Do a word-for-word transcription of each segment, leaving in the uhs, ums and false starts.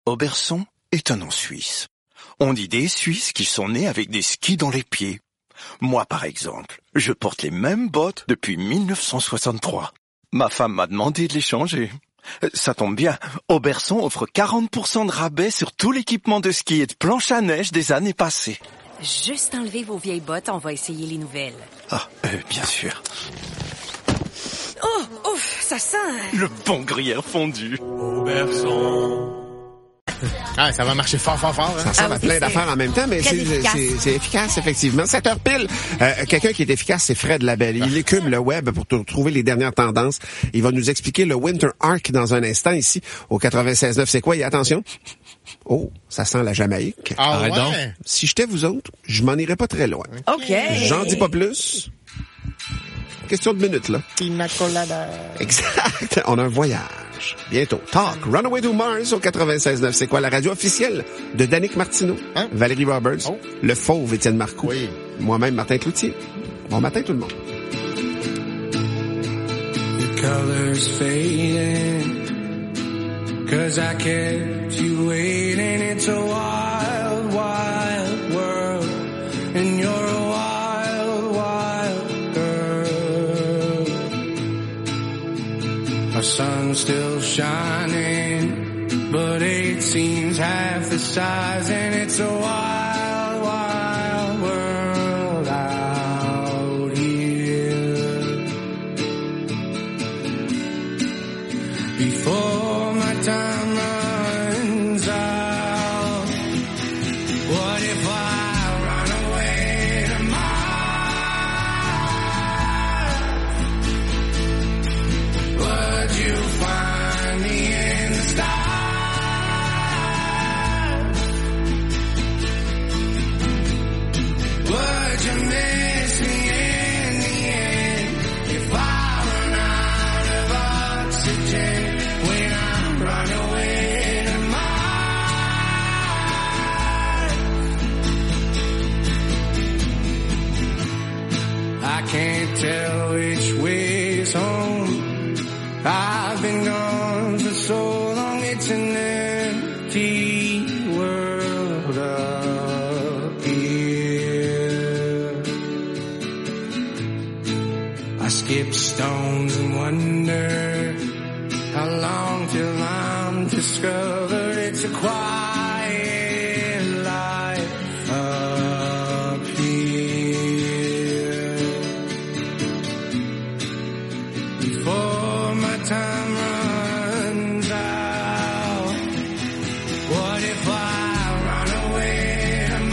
Oberson est un nom suisse. On dit des Suisses qui sont nés avec des skis dans les pieds. Moi, par exemple, je porte les mêmes bottes depuis mille neuf cent soixante-trois. Ma femme m'a demandé de les changer. Ça tombe bien, Oberson offre quarante pour cent de rabais sur tout l'équipement de ski et de planche à neige des années passées. Juste enlever vos vieilles bottes, on va essayer les nouvelles. Ah, euh, bien sûr. Oh, ouf, ça sent... Le bon gruyère fondu. Oberson. Ah, ça va marcher fort, fort, fort. Hein? Ça ressemble Ah, à oui, plein c'est d'affaires en même temps, mais très c'est, efficace. c'est, c'est efficace, effectivement. sept heures pile. Euh, quelqu'un qui est efficace, c'est Fred Labelle. Il écume le web pour t- trouver les dernières tendances. Il va nous expliquer le Winter Arc dans un instant ici au quatre-vingt-seize neuf. C'est quoi? Et attention. Oh, ça sent la Jamaïque. Ah, Arrête ouais. donc. Si j'étais vous autres, je m'en irais pas très loin. OK. J'en dis pas plus. Question de minutes, là. Pina colada. Exact. On a un voyage. Bientôt. Talk. Runaway to Mars au quatre-vingt-seize neuf. C'est quoi la radio officielle de Danick Martineau, Hein? Valérie Roberts, Oh. le fauve Étienne Marcoux, Oui. moi-même Martin Cloutier. Bon matin tout le monde. The colors fading, 'cause I kept you waiting. It's a wild, wild world, and you're a wild, wild girl. Our sun's still shining, but it seems half the size, and it's a wild, wild world out here. Before my time runs out, what if I run away to Mars? Would you find me in the stars? Would you miss me in the end if I run out of oxygen? When I run away to Mars, I can't tell which way's home. I've been gone for so long, it's an empty world up here. I skip stones and wonder how long till I'm discovered it's a quiet life up here. Before my time runs out, what if I run away to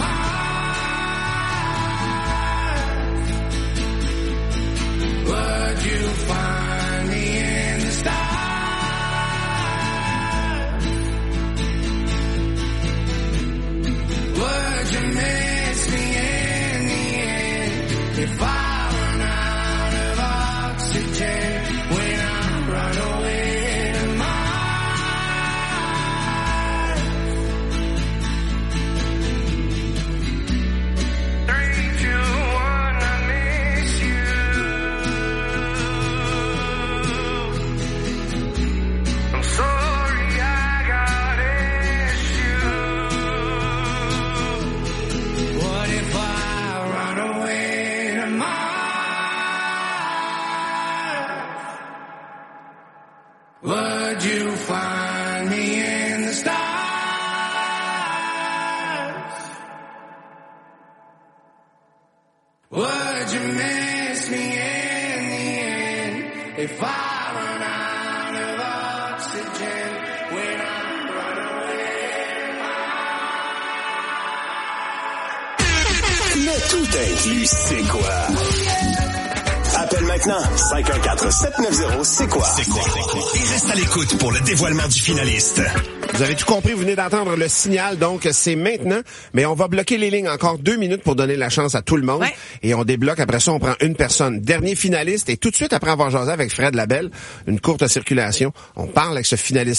Mars? Would you find me in the stars? Would you miss me in the end if I run out of oxygen when I run away to Mars? Three, two, one, I miss you. I'm sorry I got issues. What if I run away to Mars? Would you find me in the stars? Would you miss me in the end if I run out of oxygen when I run away? Le tout inclus, c'est quoi? Appelle maintenant cinq un quatre sept neuf zéro, c'est quoi? C'est quoi? Et reste à l'écoute pour le dévoilement du finaliste. Vous avez tout compris, vous venez d'entendre le signal, donc c'est maintenant. Mais on va bloquer les lignes encore deux minutes pour donner la chance à tout le monde. Ouais. Et on débloque, après ça, on prend une personne. Dernier finaliste, et tout de suite après avoir jasé avec Fred Labelle, une courte circulation, on parle avec ce finaliste-là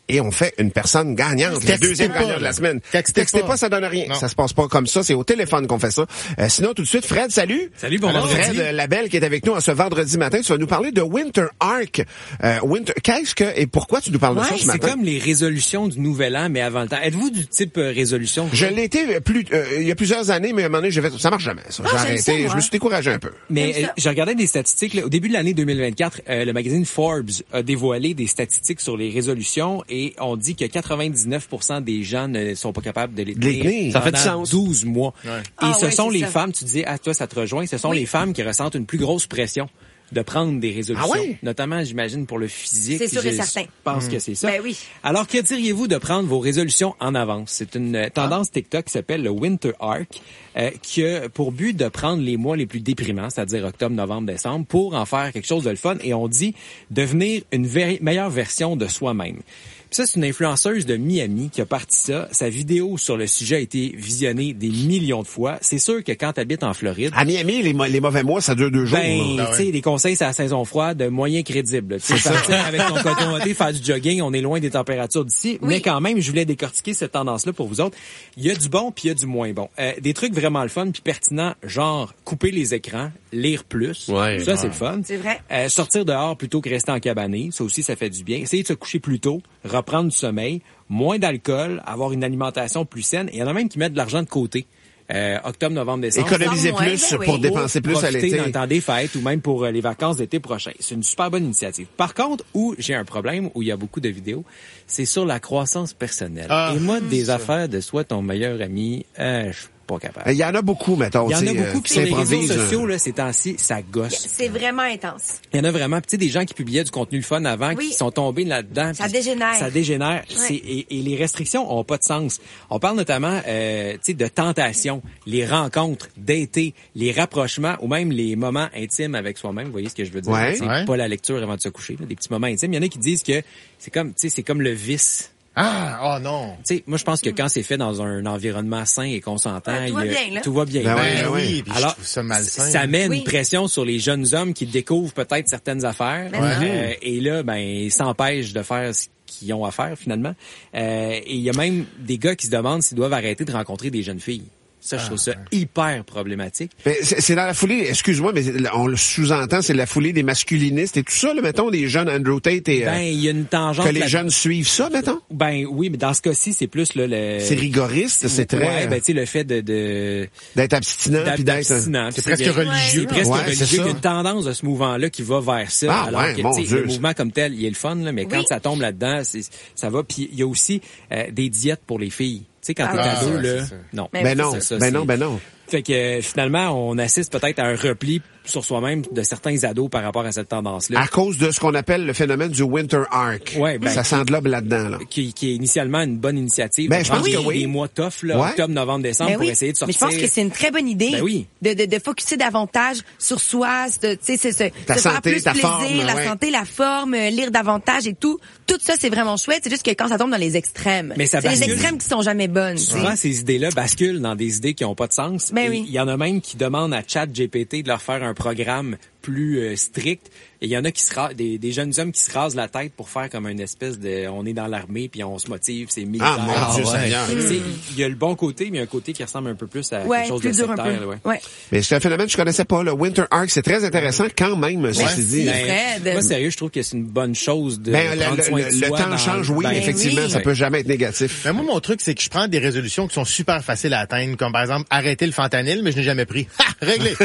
et on fait une personne gagnante, Textez le deuxième pas, gagnant de la là. semaine. Textez Textez pas. pas, ça donne rien. Non. Ça se passe pas comme ça, c'est au téléphone qu'on fait ça. Euh, sinon, tout de suite, Fred, salut. Salut, bon Alors, vendredi. Fred Labelle qui est avec nous en ce vendredi matin. Tu vas nous parler de Winter Arc. Euh, Winter, qu'est-ce que et pourquoi tu nous parles de Ouais, ça ce c'est matin? comme les résolutions du nouvel an, mais avant le temps. Êtes-vous du type euh, résolution? Je l'ai été plus, euh, il y a plusieurs années, mais à un moment donné, j'ai fait, ça marche jamais, ça. Ah, J'ai j'aime arrêté, ça, moi. je me suis découragé un peu. Mais J'aime ça. euh, je regardais des statistiques. Là, au début de l'année deux mille vingt-quatre, euh, le magazine Forbes a dévoilé des statistiques sur les résolutions et on dit que quatre-vingt-dix-neuf pour cent des gens ne sont pas capables de les De les tenir tenir. Ça fait du pendant sens. douze mois. Et Ah ce ouais, sont c'est les ça. femmes, tu disais, ah toi ça te rejoint, ce sont Oui. les femmes qui ressentent une plus grosse pression de prendre des résolutions. Ah ouais? Notamment, j'imagine, pour le physique. C'est sûr et Je certain. pense que c'est ça. Ben oui. Alors, que diriez-vous de prendre vos résolutions en avance? C'est une euh, tendance TikTok qui s'appelle le Winter Arc, euh, qui a pour but de prendre les mois les plus déprimants, c'est-à-dire octobre, novembre, décembre, pour en faire quelque chose de le fun. Et on dit devenir une ver- meilleure version de soi-même. Puis ça, c'est une influenceuse de Miami qui a parti ça. Sa vidéo sur le sujet a été visionnée des millions de fois. C'est sûr que quand tu habites en Floride, À Miami, les, mo- les mauvais mois, ça dure deux jours. ben, là. tu sais, les conseils, c'est la saison froide, moyen crédible. Tu sais, partir avec ton coton ouaté, faire du jogging, on est loin des températures d'ici. Oui. Mais quand même, je voulais décortiquer cette tendance-là pour vous autres. Il y a du bon puis il y a du moins bon. Euh, des trucs vraiment le fun puis pertinents, genre couper les écrans, lire plus. Ouais, ça, ouais. c'est le fun. C'est vrai. Euh, sortir dehors plutôt que rester en cabané. Ça aussi, ça fait du bien. Essayer de se coucher plus tôt, reprendre du sommeil, moins d'alcool, avoir une alimentation plus saine. Et il y en a même qui mettent de l'argent de côté. Euh, octobre, novembre, décembre. Économiser moins, plus ben oui. pour dépenser plus à Profiter l'été. dans le temps des fêtes ou même pour euh, les vacances d'été prochain. C'est une super bonne initiative. Par contre, où j'ai un problème, où il y a beaucoup de vidéos, c'est sur la croissance personnelle. Ah, Et moi, des affaires de soit ton meilleur ami, euh, je suis pas capable. Il y en a beaucoup, mettons. Il y en tu a sais, beaucoup, euh, puis qui sur les réseaux s'improvisent, euh, sociaux, là, ces temps-ci, ça gosse. C'est vraiment intense. Il y en a vraiment, tu sais, des gens qui publiaient du contenu le fun avant, Oui. qui sont tombés là-dedans. Ça puis dégénère. Ça dégénère. C'est- Et, et les restrictions ont pas de sens. On parle notamment, euh, tu sais, de tentation, les rencontres, d'été, les rapprochements ou même les moments intimes avec soi-même. Vous voyez ce que je veux dire? Ouais. Tu sais, Ouais. Pas la lecture avant de se coucher, là, des petits moments intimes. Il y en a qui disent que c'est comme, tu sais, c'est comme le vice. Ah, oh non. Tu sais, moi, je pense que quand c'est fait dans un environnement sain et consentant, Ouais, tout il va y a- bien, là. tout va bien. Ben Ben ouais, ben oui, puis je Alors, trouve ça malsain. ça met Oui. une pression sur les jeunes hommes qui découvrent peut-être certaines affaires. Ben non. Euh, et là, ben, ils s'empêchent de faire ce qu'ils ont à faire, finalement. Euh, et il y a même des gars qui se demandent s'ils doivent arrêter de rencontrer des jeunes filles. Ça, je trouve ça hyper problématique. Mais c'est c'est dans la foulée, excuse-moi, mais on le sous-entend, c'est la foulée des masculinistes et tout ça, là, mettons, les jeunes Andrew Tate et... euh, Ben, il y a une tangente... que les là- jeunes suivent ça, mettons? Ben oui, mais dans ce cas-ci, c'est plus là, le... C'est rigoriste, c'est très... Ouais, ben tu sais, le fait de... de... d'être abstinent puis d'être... abstinent. C'est Puis presque de- religieux. C'est presque Ouais, c'est religieux. ça. Il y a une tendance de ce mouvement-là qui va vers ça. Ah, alors ouais, que, mon tu sais, Dieu. le mouvement comme tel, il est le fun, là, mais quand Oui. ça tombe là-dedans, c'est, ça va. Puis il y a aussi euh, des diètes pour les filles. Tu sais, quand t'es Ah, ado, ouais, là, c'est ça. non. Mais Ben non, C'est ça, ben c'est- non, ben non. Fait que euh, finalement, on assiste peut-être à un repli sur soi-même de certains ados par rapport à cette tendance-là. À cause de ce qu'on appelle le phénomène du Winter Arc. Ouais, ben- ça s'englobe là-dedans, là. Qui, qui est initialement une bonne initiative. Ben, de je pense prendre que oui. Des mois tough, là, Ouais. octobre, novembre, décembre, Ben pour oui. essayer de Mais sortir. je pense que c'est une très bonne idée Ben oui. de, de, de focuser davantage sur soi, de, tu sais, c'est se, Ta se faire santé, plus ta plaisir, forme, la ouais. santé, la forme, euh, lire davantage et tout. Tout ça, c'est vraiment chouette. C'est juste que quand ça tombe dans les extrêmes, Mais ça c'est les bascule. extrêmes qui sont jamais bonnes. tu sais. Souvent, ces idées-là basculent dans des idées qui n'ont pas de sens. Ben Et oui. il y en a même qui demandent à ChatGPT de leur faire un programme plus euh, strict. Et il y en a qui se ra- des, des jeunes hommes qui se rasent la tête pour faire comme une espèce de... On est dans l'armée, puis on se motive, c'est militaire. Ah, mon Dieu Ouais. Seigneur. Tu sais, Il y a le bon côté, mais il y a un côté qui ressemble un peu plus à Ouais, quelque chose plus de dur un sectaire. peu. là, ouais. Ouais. Mais c'est un phénomène que je connaissais pas, le Winter Arc. C'est très intéressant quand même, ceci dit. Merci. Fred. Moi, sérieux, je trouve que c'est une bonne chose de Ben, prendre le, soin le- de le soi temps dans- change, oui, ben, effectivement, oui. ça peut jamais être négatif. Mais moi, mon truc, c'est que je prends des résolutions qui sont super faciles à atteindre, comme par exemple arrêter le fentanyl, mais je n'ai jamais pris. Ha! Réglé!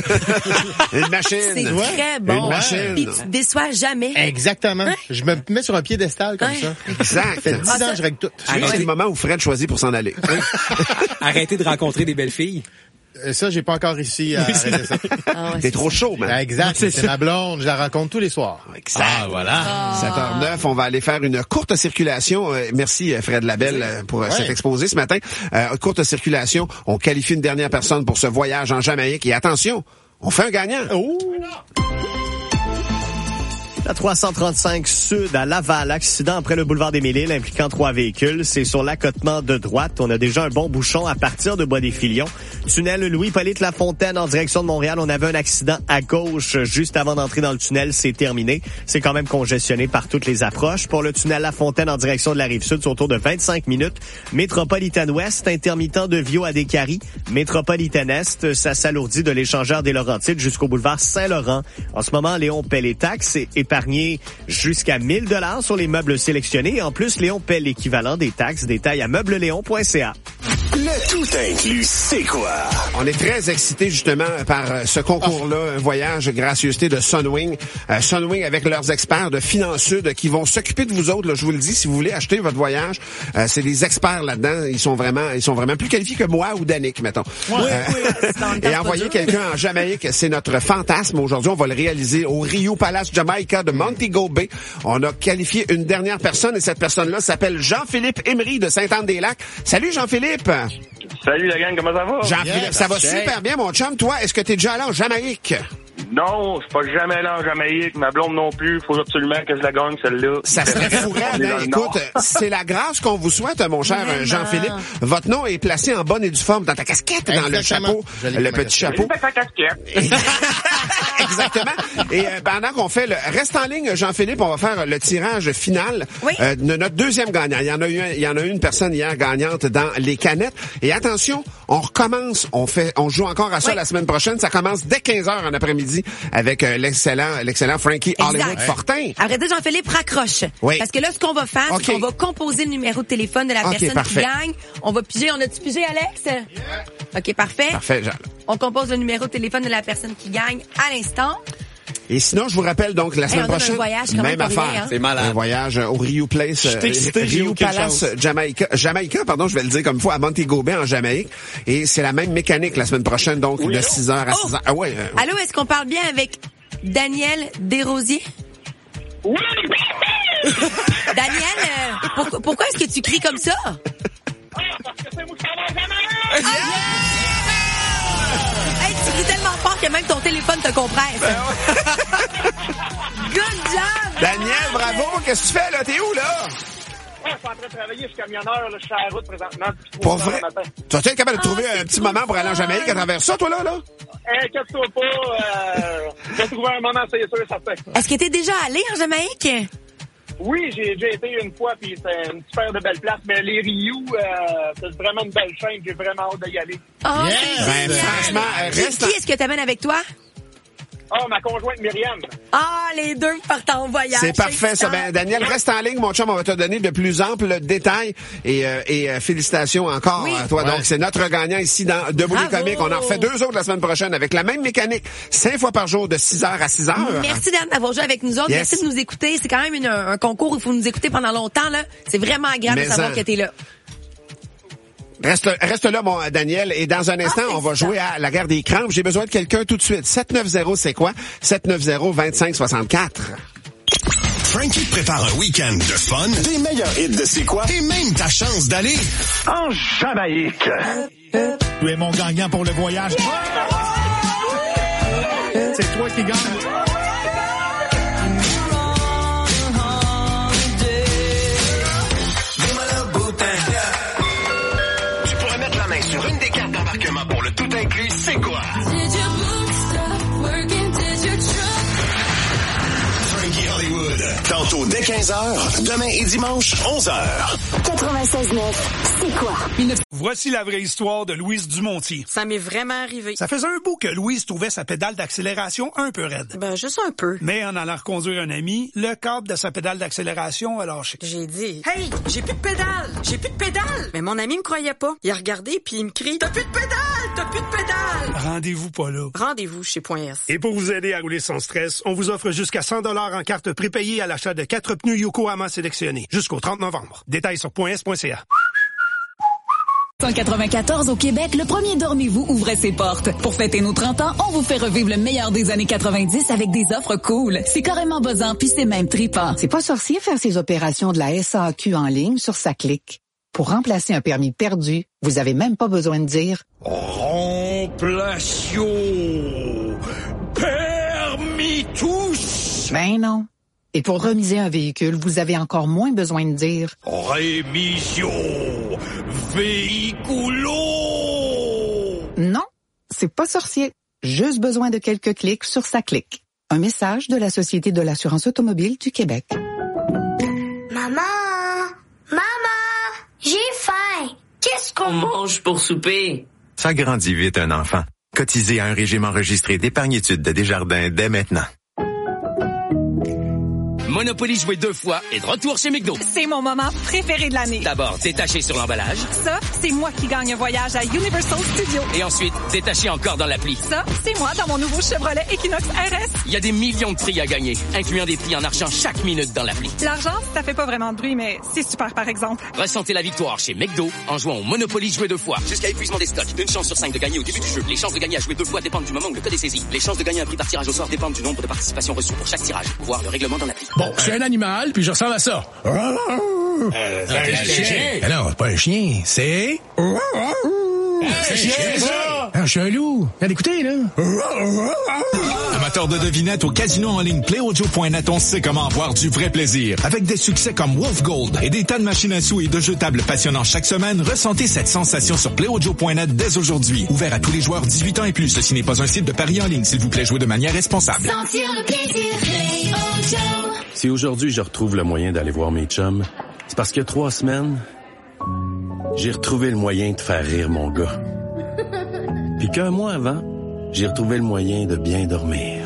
Une machine. C'est Ouais. très bon. Une machine. Puis tu te déçois jamais. Exactement. Je me mets sur un piédestal comme Ouais. ça. Exact. Ça fait dix Ah, ans ça- que je règle tout. Là, c'est le moment où Fred choisit pour s'en aller. Arrêter de rencontrer des belles filles. Euh, Ça, j'ai pas encore réussi à arrêter ça. Ah ouais, T'es c'est trop chaud, man. Exact. C'est ma blonde. Je la rencontre tous les soirs. Exact. Ah, voilà. sept heures neuf, on va aller faire une courte circulation. Euh, merci euh, Fred Labelle euh, pour euh, Ouais. cet exposé ce matin. Euh, courte circulation, on qualifie une dernière personne pour ce voyage en Jamaïque. Et attention, on fait un gagnant. Oh! La trois cent trente-cinq Sud à Laval, accident après le boulevard des Mille-Îles impliquant trois véhicules. C'est sur l'accotement de droite. On a déjà un bon bouchon à partir de Bois-des-Filions. Tunnel Louis-Hippolyte Lafontaine en direction de Montréal. On avait un accident à gauche juste avant d'entrer dans le tunnel. C'est terminé. C'est quand même congestionné par toutes les approches. Pour le tunnel Lafontaine en direction de la Rive-Sud, c'est autour de vingt-cinq minutes. Métropolitaine Ouest, intermittent de Viau à Descaries. Métropolitaine Est, ça s'alourdit de l'échangeur des Laurentides jusqu'au boulevard Saint-Laurent. En ce moment, Léon paie les taxes et épargné jusqu'à mille dollars sur les meubles sélectionnés. En plus, Léon paie l'équivalent des taxes. Détails à meublesléon point c a. Le tout inclus, c'est quoi? On est très excités justement par ce concours-là, un voyage gracieuseté de Sunwing. Euh, Sunwing avec leurs experts de Finance Sud qui vont s'occuper de vous autres. Là, je vous le dis, si vous voulez acheter votre voyage, euh, c'est des experts là-dedans. Ils sont vraiment, ils sont vraiment plus qualifiés que moi ou Danick, mettons. Oui, euh, oui, et envoyer quelqu'un en Jamaïque, c'est notre fantasme. Aujourd'hui, on va le réaliser au Rio Palace Jamaica de Montego Bay. On a qualifié une dernière personne et cette personne-là s'appelle Jean-Philippe Emery de Sainte-Anne-des-Lacs. Salut Jean-Philippe! Salut la gang, comment ça va? Jean-Philippe, Yeah, ça va parfait. super bien, mon chum. Toi, est-ce que t'es déjà allé en Jamaïque? Non, c'est pas jamais là en Jamaïque. Ma blonde non plus. Faut absolument que je la gagne, celle-là. Ça serait fou, On est dans hein? le Écoute, Nord. c'est la grâce qu'on vous souhaite, mon cher Vraiment. Jean-Philippe. Votre nom est placé en bonne et due forme dans ta casquette, dans le Exactement. chapeau, Je l'ai le mis ma petit casquette. chapeau. Fais ta casquette. Exactement. Et euh, pendant qu'on fait le... Reste en ligne, Jean-Philippe, on va faire le tirage final Oui. euh, de notre deuxième gagnant. Il y en a eu un- il y en a eu une personne hier gagnante dans les canettes. Et attention, on recommence, on fait, on joue encore à ça Oui. la semaine prochaine. Ça commence dès quinze heures en après-midi avec euh, l'excellent, l'excellent Frankie Exact. Hollywood Fortin. À vrai dire, Jean-Philippe, raccroche. Oui. Parce que là, ce qu'on va faire, OK. c'est qu'on va composer le numéro de téléphone de la OK, personne parfait. qui gagne. On va piger. On a-tu pigé, Alex? OK, parfait. Parfait, Jean. On compose le numéro de téléphone de la personne qui gagne à l'instant. Et sinon, je vous rappelle donc la semaine on donne un prochaine, voyage quand même même pour affaire. rien, hein. C'est malade. Un voyage euh, au Rio Place, Je suis excité, j'ai Rio aucune Palace, chance. Jamaica, Jamaica, pardon, je vais le dire comme il faut, à Montego Bay en Jamaïque. Et c'est la même mécanique la semaine prochaine, donc de six heures à Oh! six heures. Ah ouais. euh, Allô, est-ce qu'on parle bien avec Daniel Desrosiers? Oui! Daniel, euh, pourquoi, pourquoi est-ce que tu cries comme ça? Parce que c'est moi qui s'en vais jamais! Hey, tu cries tellement fort que même ton téléphone te compresse. Good job! Daniel, bravo. Qu'est-ce que tu fais là? T'es où là? Ouais, je suis en train de travailler, je suis camionneur, là, je suis à la route présentement. depuis Pour trois heures vrai? le matin. Tu vas être capable de trouver Ah, un c'est petit trop moment pour aller en fun. Jamaïque à travers ça, toi là, là? Inquiète-toi pas, euh, je vais trouver un moment, c'est sûr, certain. Est-ce que t'es déjà allé en Jamaïque? Oui, j'ai déjà été une fois, puis c'est une super de belle place, mais les Rio, euh, c'est vraiment une belle chaîne, j'ai vraiment hâte d'y aller. Oh, Yeah. c'est Ben, génial. franchement, euh, Qui, reste qui est-ce que t'amènes avec toi? Ah, ma conjointe Myriam. Ah, les deux partent en voyage. C'est parfait, ça. excitant. Ben, Daniel, reste en ligne, mon chum. On va te donner de plus amples détails. Et, euh, et euh, félicitations encore Oui. à toi. Ouais. Donc, c'est notre gagnant ici dans Debout les Bravo. comiques. On en refait deux autres la semaine prochaine avec la même mécanique. Cinq fois par jour de six heures à six heures. Merci Dan d'avoir joué avec nous autres. Yes. Merci de nous écouter. C'est quand même une- un concours où il faut nous écouter pendant longtemps. Là, c'est vraiment agréable Mais de savoir en- que t'es là. Reste, reste là, mon Daniel. Et dans un instant, Ah, on va excitant. jouer à la guerre des crampes. J'ai besoin de quelqu'un tout de suite. sept neuf zéro, c'est quoi? sept neuf zéro, deux cinq six quatre. Frankie prépare un week-end de fun, des meilleurs hits de C'est quoi, et même ta chance d'aller En Jamaïque. Tu es mon gagnant pour le voyage. C'est toi qui gagne. Tu pourrais mettre la main sur une des cartes d'embarquement pour le tout inclus, c'est quoi? Frankie Hollywood. Tantôt dès quinze heures, demain et dimanche, onze heures. quatre-vingt-seize neuf, c'est quoi? Voici la vraie histoire de Louise Dumontier. Ça m'est vraiment arrivé. Ça faisait un bout que Louise trouvait sa pédale d'accélération un peu raide. Ben, juste un peu. Mais en allant reconduire un ami, le câble de sa pédale d'accélération a lâché. J'ai dit, hey, j'ai plus de pédale, j'ai plus de pédale. Mais mon ami me croyait pas. Il a regardé puis il me crie, t'as plus de pédale, t'as plus de pédale. Rendez-vous pas là. Rendez-vous chez Point S. Et pour vous aider à rouler sans stress, on vous offre jusqu'à cent dollars en carte prépayée à l'achat de quatre pneus Yokohama sélectionnés jusqu'au trente novembre. Détails sur point s point c a. cent quatre-vingt-quatorze au Québec, le premier Dormez-vous ouvrait ses portes. Pour fêter nos trente ans, on vous fait revivre le meilleur des années quatre-vingt-dix avec des offres cool. C'est carrément buzzant puis c'est même trippant. C'est pas sorcier faire ses opérations de la S A Q en ligne sur sa clique. Pour remplacer un permis perdu, vous avez même pas besoin de dire Remplation. Permis tous. Ben non. Et pour remiser un véhicule, vous avez encore moins besoin de dire « Rémission véhiculo ». Non, c'est pas sorcier. Juste besoin de quelques clics sur sa clique. Un message de la Société de l'assurance automobile du Québec. Maman! Maman! J'ai faim! Qu'est-ce qu'on mange pour souper? Ça grandit vite un enfant. Cotisez à un régime enregistré d'épargne-études de Desjardins dès maintenant. Monopoly joué deux fois et de retour chez McDo. C'est mon moment préféré de l'année. D'abord, détaché sur l'emballage. Ça, c'est moi qui gagne un voyage à Universal Studios. Et ensuite, détaché encore dans l'appli. Ça, c'est moi dans mon nouveau Chevrolet Equinox R S. Il y a des millions de prix à gagner, incluant des prix en argent chaque minute dans l'appli. L'argent, ça fait pas vraiment de bruit, mais c'est super par exemple. Ressentez la victoire chez McDo en jouant au Monopoly joué deux fois. Jusqu'à épuisement des stocks. Une chance sur cinq de gagner au début du jeu. Les chances de gagner à jouer deux fois dépendent du moment où le code est saisi. Les chances de gagner un prix par tirage au sort dépendent du nombre de participations reçues pour chaque tirage. Voir le règlement dans l'appli. Bon, je suis un animal, puis je ressemble à ça. Euh, c'est un chien. chien. Non, c'est pas un chien, c'est... C'est un chien, ça! Ah, je suis un loup. Viens d'écouter, là. Amateur de devinettes au casino en ligne PlayOjo point net, on sait comment avoir du vrai plaisir. Avec des succès comme Wolf Gold et des tas de machines à sous et de jetables passionnants chaque semaine, ressentez cette sensation sur PlayOjo point net dès aujourd'hui. Ouvert à tous les joueurs dix-huit ans et plus. Ceci n'est pas un site de paris en ligne. S'il vous plaît, jouez de manière responsable. Sentir le plaisir, PlayOjo. Si aujourd'hui je retrouve le moyen d'aller voir mes chums, c'est parce qu'il y a trois semaines, j'ai retrouvé le moyen de faire rire mon gars. Puis qu'un mois avant, j'ai retrouvé le moyen de bien dormir.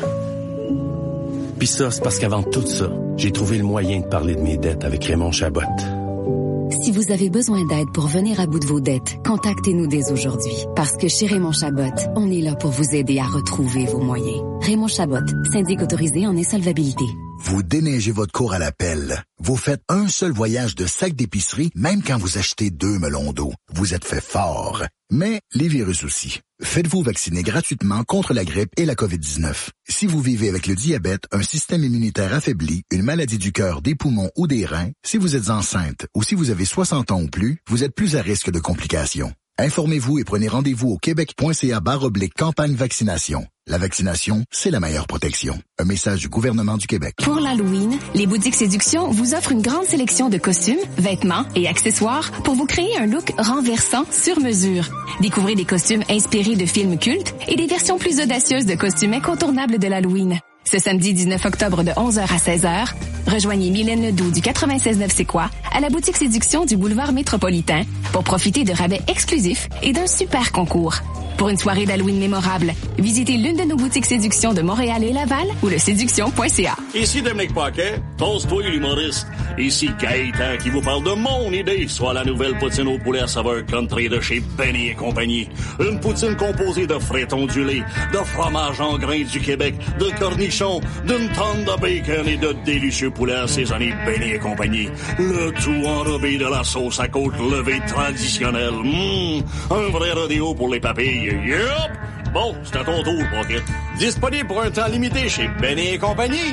Puis ça, c'est parce qu'avant tout ça, j'ai trouvé le moyen de parler de mes dettes avec Raymond Chabot. Si vous avez besoin d'aide pour venir à bout de vos dettes, contactez-nous dès aujourd'hui. Parce que chez Raymond Chabot, on est là pour vous aider à retrouver vos moyens. Raymond Chabot, syndic autorisé en insolvabilité. Vous déneigez votre cour à la pelle. Vous faites un seul voyage de sac d'épicerie, même quand vous achetez deux melons d'eau. Vous êtes fait fort. Mais les virus aussi. Faites-vous vacciner gratuitement contre la grippe et la covid dix-neuf. Si vous vivez avec le diabète, un système immunitaire affaibli, une maladie du cœur, des poumons ou des reins, si vous êtes enceinte ou si vous avez soixante ans ou plus, vous êtes plus à risque de complications. Informez-vous et prenez rendez-vous au québec.ca barre oblique campagne vaccination. La vaccination, c'est la meilleure protection. Un message du gouvernement du Québec. Pour l'Halloween, les boutiques Séduction vous offrent une grande sélection de costumes, vêtements et accessoires pour vous créer un look renversant sur mesure. Découvrez des costumes inspirés de films cultes et des versions plus audacieuses de costumes incontournables de l'Halloween. Ce samedi dix-neuf octobre de onze heures à seize heures, rejoignez Mylène Ledoux du quatre-vingt-seize neuf C'est quoi à la boutique Séduction du boulevard Métropolitain pour profiter de rabais exclusifs et d'un super concours. Pour une soirée d'Halloween mémorable, visitez l'une de nos boutiques Séduction de Montréal et Laval ou le séduction point c a. Ici Dominique Paquet, pose-toi l'humoriste. Ici Gaëtan qui vous parle de mon idée, soit la nouvelle poutine au poulet à saveur country de chez Benny et compagnie. Une poutine composée de frites ondulées, de fromage en grains du Québec, de cornichons, d'une tonne de bacon et de délicieux poulets assaisonnés Benny et compagnie. Le tout enrobé de la sauce à côte levée traditionnelle. Mmh, un vrai rodéo pour les papilles. Yup! Bon, c'est à ton tour, Pocket. Disponible pour un temps limité chez Benny et compagnie.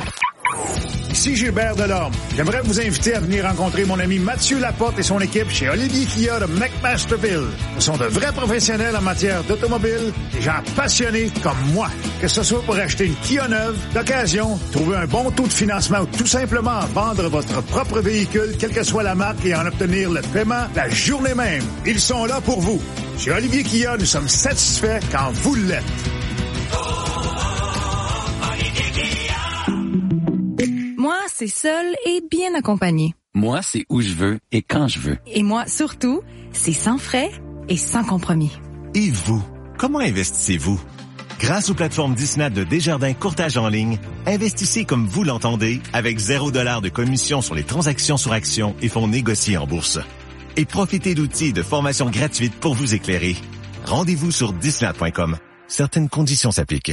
Ici Gilbert Delorme. J'aimerais vous inviter à venir rencontrer mon ami Mathieu Laporte et son équipe chez Olivier Kia de McMasterville. Ce sont de vrais professionnels en matière d'automobile, des gens passionnés comme moi. Que ce soit pour acheter une Kia neuve, d'occasion, trouver un bon taux de financement ou tout simplement vendre votre propre véhicule, quelle que soit la marque, et en obtenir le paiement la journée même. Ils sont là pour vous. Chez Olivier Kia, nous sommes satisfaits quand vous l'êtes. Moi, c'est seul et bien accompagné. Moi, c'est où je veux et quand je veux. Et moi, surtout, c'est sans frais et sans compromis. Et vous, comment investissez-vous? Grâce aux plateformes Disney de Desjardins Courtage en ligne, investissez comme vous l'entendez avec zéro dollar de commission sur les transactions sur actions et fonds négociés en bourse. Et profitez d'outils de formation gratuite pour vous éclairer. Rendez-vous sur disney point com. Certaines conditions s'appliquent.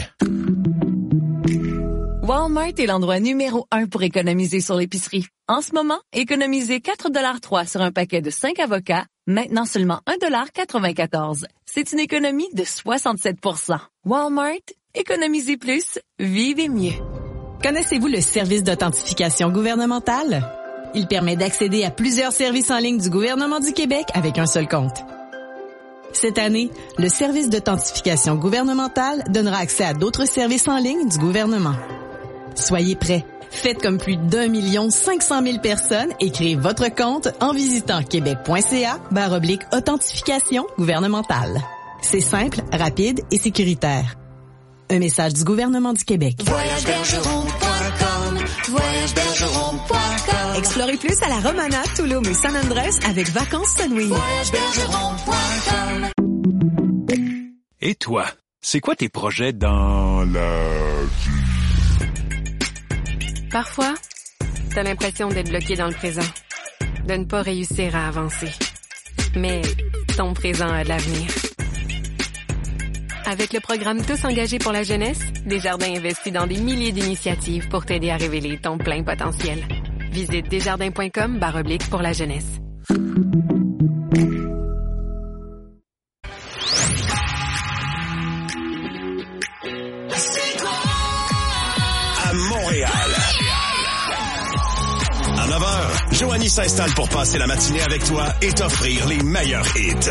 Walmart est l'endroit numéro un pour économiser sur l'épicerie. En ce moment, économisez quatre dollars trois sur un paquet de cinq avocats, maintenant seulement un dollar quatre-vingt-quatorze. C'est une économie de soixante-sept pour cent. Walmart, économisez plus, vivez mieux. Connaissez-vous le service d'authentification gouvernementale? Il permet d'accéder à plusieurs services en ligne du gouvernement du Québec avec un seul compte. Cette année, le service d'authentification gouvernementale donnera accès à d'autres services en ligne du gouvernement. Soyez prêts. Faites comme plus d'un million cinq cent mille personnes et créez votre compte en visitant québec.ca barre oblique authentification gouvernementale. C'est simple, rapide et sécuritaire. Un message du gouvernement du Québec. voyage bergeron point com, voyage bergeron point com. Explorez plus à la Romana, Tulum et San Andrés avec Vacances Sunwing. voyage bergeron point com. Et toi, c'est quoi tes projets dans la vie? Parfois, t'as l'impression d'être bloqué dans le présent, de ne pas réussir à avancer. Mais ton présent a de l'avenir. Avec le programme Tous engagés pour la jeunesse, Desjardins investit dans des milliers d'initiatives pour t'aider à révéler ton plein potentiel. Visite desjardins.com barre oblique pour la jeunesse. À Montréal. À neuf heures, Joanie s'installe pour passer la matinée avec toi et t'offrir les meilleurs hits.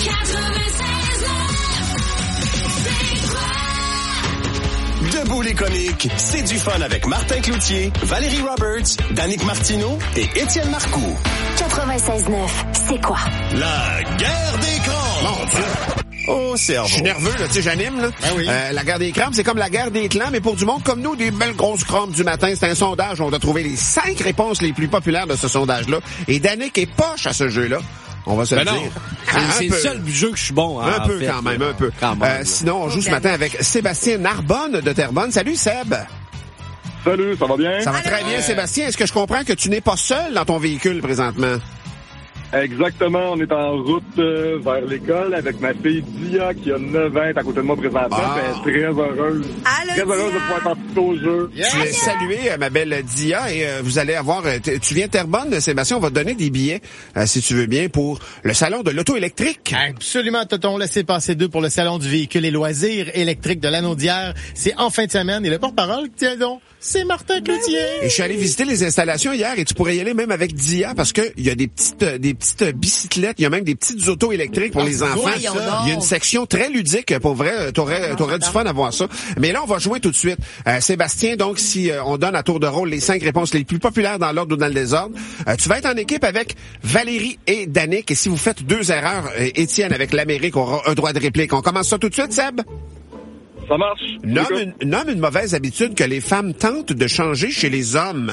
Debout les comiques, c'est du fun avec Martin Cloutier, Valérie Roberts, Danick Martineau et Étienne Marcoux. quatre-vingt-seize neuf, c'est quoi? La guerre des crans. Mon Dieu. Oh, cerveau. Je suis nerveux, là, tu sais, j'anime, là. Ben oui. Euh, la guerre des crampes, c'est comme la guerre des clans, mais pour du monde comme nous, des belles grosses crampes du matin. C'est un sondage. On doit trouver les cinq réponses les plus populaires de ce sondage-là. Et Danick est poche à ce jeu-là. On va se ben le non. dire. C'est, Un c'est peu. le seul jeu que je suis bon. Hein, un peu fait, quand même, là. un peu. Quand même, euh, sinon, on joue ce matin avec Sébastien Narbonne de Terrebonne. Salut Seb. Salut, ça va bien? Ça va très bien, Sébastien. Est-ce que je comprends que tu n'es pas seul dans ton véhicule présentement? Exactement, on est en route euh, vers l'école avec ma fille Dia qui a neuf ans, est à côté de moi présentement, Ah. puis elle est très heureuse. Allô, très heureuse Dia. de pouvoir participer au jeu. Tu es salué, euh, ma belle Dia, et euh, vous allez avoir... euh, t- tu viens de Terrebonne, Sébastien, on va te donner des billets, euh, si tu veux bien, pour le salon de l'auto électrique. Absolument, Toton. Laissez passer deux pour le salon du véhicule et loisirs électriques de l'Anaudière. C'est en fin de semaine et le porte-parole, tiens donc, c'est Martin Cloutier. Et je suis allé visiter les installations hier et tu pourrais y aller même avec Dia parce que il y a des petites euh, des petites bicyclettes, il y a même des petites autos électriques pour Ah, les enfants. voyons donc. Il y a une section très ludique pour vrai, t'aurais t'aurais du fun à voir ça. Mais là on va jouer tout de suite. Euh, Sébastien, donc si euh, on donne à tour de rôle les cinq réponses les plus populaires dans l'ordre ou dans le désordre, euh, tu vas être en équipe avec Valérie et Danick et si vous faites deux erreurs, euh, Étienne avec l'Amérique aura un droit de réplique. On commence ça tout de suite, Seb? Ça marche. Nomme une, nomme une mauvaise habitude que les femmes tentent de changer chez les hommes.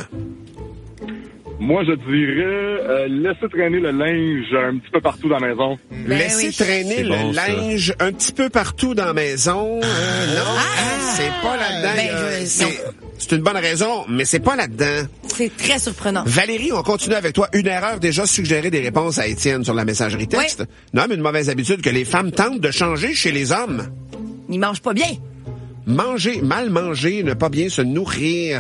Moi, je dirais euh, laisser traîner le linge un petit peu partout dans la maison. Ben Laisser oui. traîner C'est le bon, ça. linge un petit peu partout dans la maison. Euh, non, hein, c'est pas là-dedans. ben, euh, je- c'est, c'est une bonne raison, mais c'est pas là-dedans. C'est très surprenant. Valérie, on continue avec toi. Une erreur déjà suggérée des réponses à Étienne sur la messagerie texte. Nomme une mauvaise habitude que les femmes tentent de changer chez les hommes. Ils mangent pas bien. Manger, mal manger, ne pas bien se nourrir.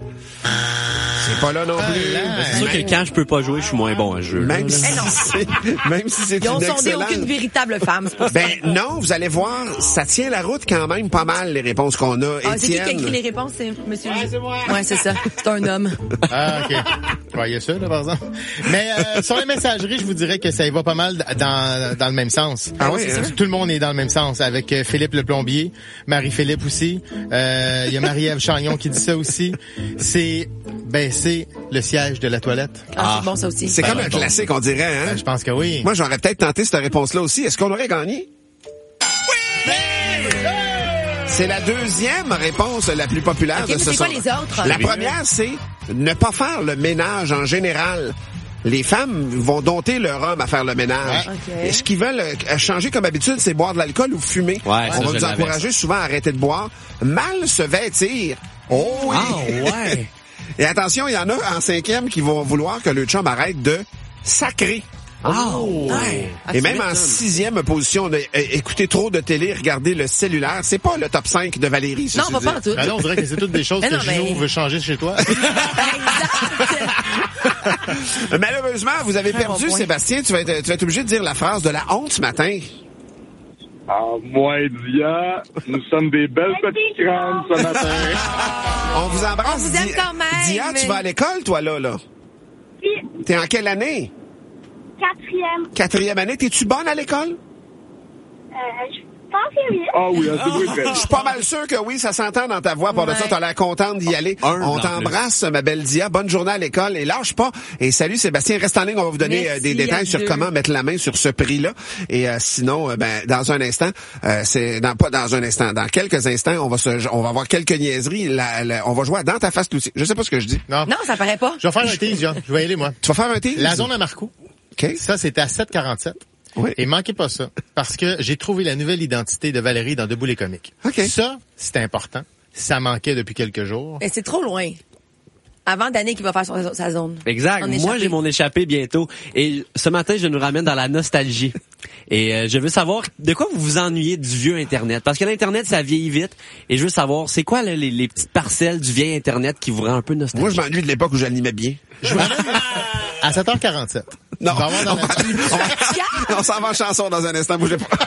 C'est pas là non plus. C'est sûr que quand je peux pas jouer, je suis moins bon à ce jeu. Même si Eh non. c'est, même si c'est Ils ont une sondé excellente... aucune véritable femme. c'est pour ça. Ben non, vous allez voir, ça tient la route quand même pas mal les réponses qu'on a. Ah, c'est qui qui a Étienne. écrit les réponses? C'est monsieur. Ouais, c'est moi. Ouais, c'est ça. C'est un homme. Ah, OK. Ouais, il y a ça, là, par exemple. Mais euh, sur les messageries, je vous dirais que ça y va pas mal dans, dans le même sens. Ah oui, C'est hein? sûr. Tout le monde est dans le même sens, avec euh, Philippe le plombier, Marie-Philippe aussi. Euh, Il y a Marie-Ève Chagnon qui dit ça aussi. C'est baisser le siège de la toilette. Ah, c'est bon, ça aussi. C'est Ben, comme un bon. classique, on dirait, hein? Ben, je pense que oui. Moi, j'aurais peut-être tenté cette réponse-là aussi. Est-ce qu'on aurait gagné? Oui! C'est la deuxième réponse la plus populaire Ok, de mais ce c'est quoi sondage. les autres? La première, c'est ne pas faire le ménage en général. Les femmes vont dompter leur homme à faire le ménage. Ouais. Ok. Et ce qu'ils veulent euh, changer comme habitude, c'est boire de l'alcool ou fumer. Ouais, ça, On va je vous l'avais, encourager souvent à arrêter de boire. Mal se vêtir. Oh oui! Ah, ouais. Et attention, il y en a en cinquième qui vont vouloir que le chum arrête de sacrer. Ah, Ouais. Et même en sixième position, on a euh, écouté trop de télé, regardé le cellulaire. C'est pas le top cinq de Valérie, Non, ceci pas, dit. pas en tout. Ben là, on dirait que c'est toutes des choses Mais que non, Gino mais- veut changer chez toi. Malheureusement, vous avez Très perdu, bon point. Sébastien. Tu vas, être, tu vas être obligé de dire la phrase de la honte ce matin. Ah, moi et Dia, nous sommes des belles petites crânes ce matin. On vous embrasse. On vous aime Di- quand même, Dia, tu mais- vas à l'école, toi, là, là? Oui, T'es en quelle année? quatrième. Quatrième année. T'es-tu bonne à l'école? Euh, je- pense que oui. Ah oui, c'est beau, très. Je suis pas mal sûr que oui, ça s'entend dans ta voix. Pour de ça, t'as l'air contente d'y aller. Un On en t'embrasse, ma belle Dia. Bonne journée à l'école. Et lâche pas. Et salut Sébastien, reste en ligne. On va vous donner Merci euh, des détails à sur deux. comment mettre la main sur ce prix-là. Et euh, sinon, euh, ben dans un instant, euh, c'est dans, pas dans un instant, dans quelques instants, on va se, on va avoir quelques niaiseries. La, la- on va jouer à Dans ta face aussi. Je sais pas ce que je dis. Non. Non, ça paraît pas. Je vais faire un tease, Jean. Je vais y aller, moi. Tu vas faire un tease? La zone à Marcoux. OK. Ça, c'était à sept quarante-sept. Oui. Et manquez pas ça, parce que j'ai trouvé la nouvelle identité de Valérie dans Debout les comiques. OK. Ça, c'est important. Ça manquait depuis quelques jours. Mais c'est trop loin. Avant d'année qu'il va faire son- sa zone. Exact. En Moi, échappée. j'ai mon échappée bientôt. Et ce matin, je nous ramène dans la nostalgie. Et euh, je veux savoir de quoi vous vous ennuyez du vieux Internet. Parce que l'Internet, ça vieillit vite. Et je veux savoir, c'est quoi là, les, les petites parcelles du vieil Internet qui vous rend un peu nostalgique? Moi, je m'ennuie de l'époque où j'animais bien. Je vous ramène à sept heures quarante-sept. Non. Tu vas avoir dans On la- va- on va- on s'en va en chanson dans un instant. Bougez pas.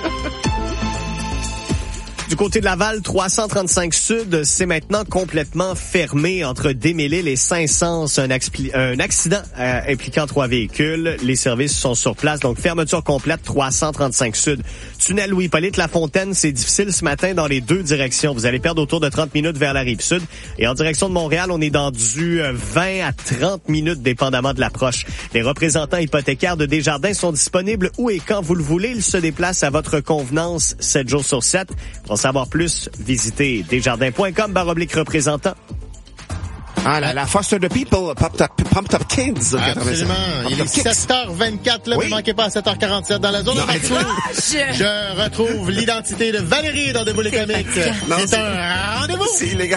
Du côté de Laval, trois cent trente-cinq Sud, c'est maintenant complètement fermé entre Desmélisles et Saint-Saëns. Un, expli- un accident euh, impliquant trois véhicules. Les services sont sur place, donc fermeture complète, trois cent trente-cinq Sud. Tunnel Louis-Hippolyte Lafontaine, c'est difficile ce matin dans les deux directions. Vous allez perdre autour de trente minutes vers la Rive-Sud. Et en direction de Montréal, on est dans du euh, vingt à trente minutes, dépendamment de l'approche. Les représentants hypothécaires de Desjardins sont disponibles où et quand vous le voulez. Ils se déplacent à votre convenance, sept jours sur sept. Pour en savoir plus, visitez desjardins.com barre oblique représentant. Ah, la, la Foster the People, Pumped Up, Pumped Up Kids. Absolument. Il est sept heures vingt-quatre, là, Oui. vous manquez pas à sept heures quarante-sept dans la zone. Non, mais de Marcoux. Je retrouve l'identité de Valérie dans Debout les comiques. Non, C'est un rendez-vous. C'est illégal.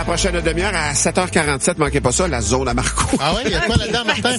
prochaine demi-heure à sept heures quarante-sept. Manquez pas ça, la zone à Marco. Ah ouais, il y a quoi là-dedans, Martin?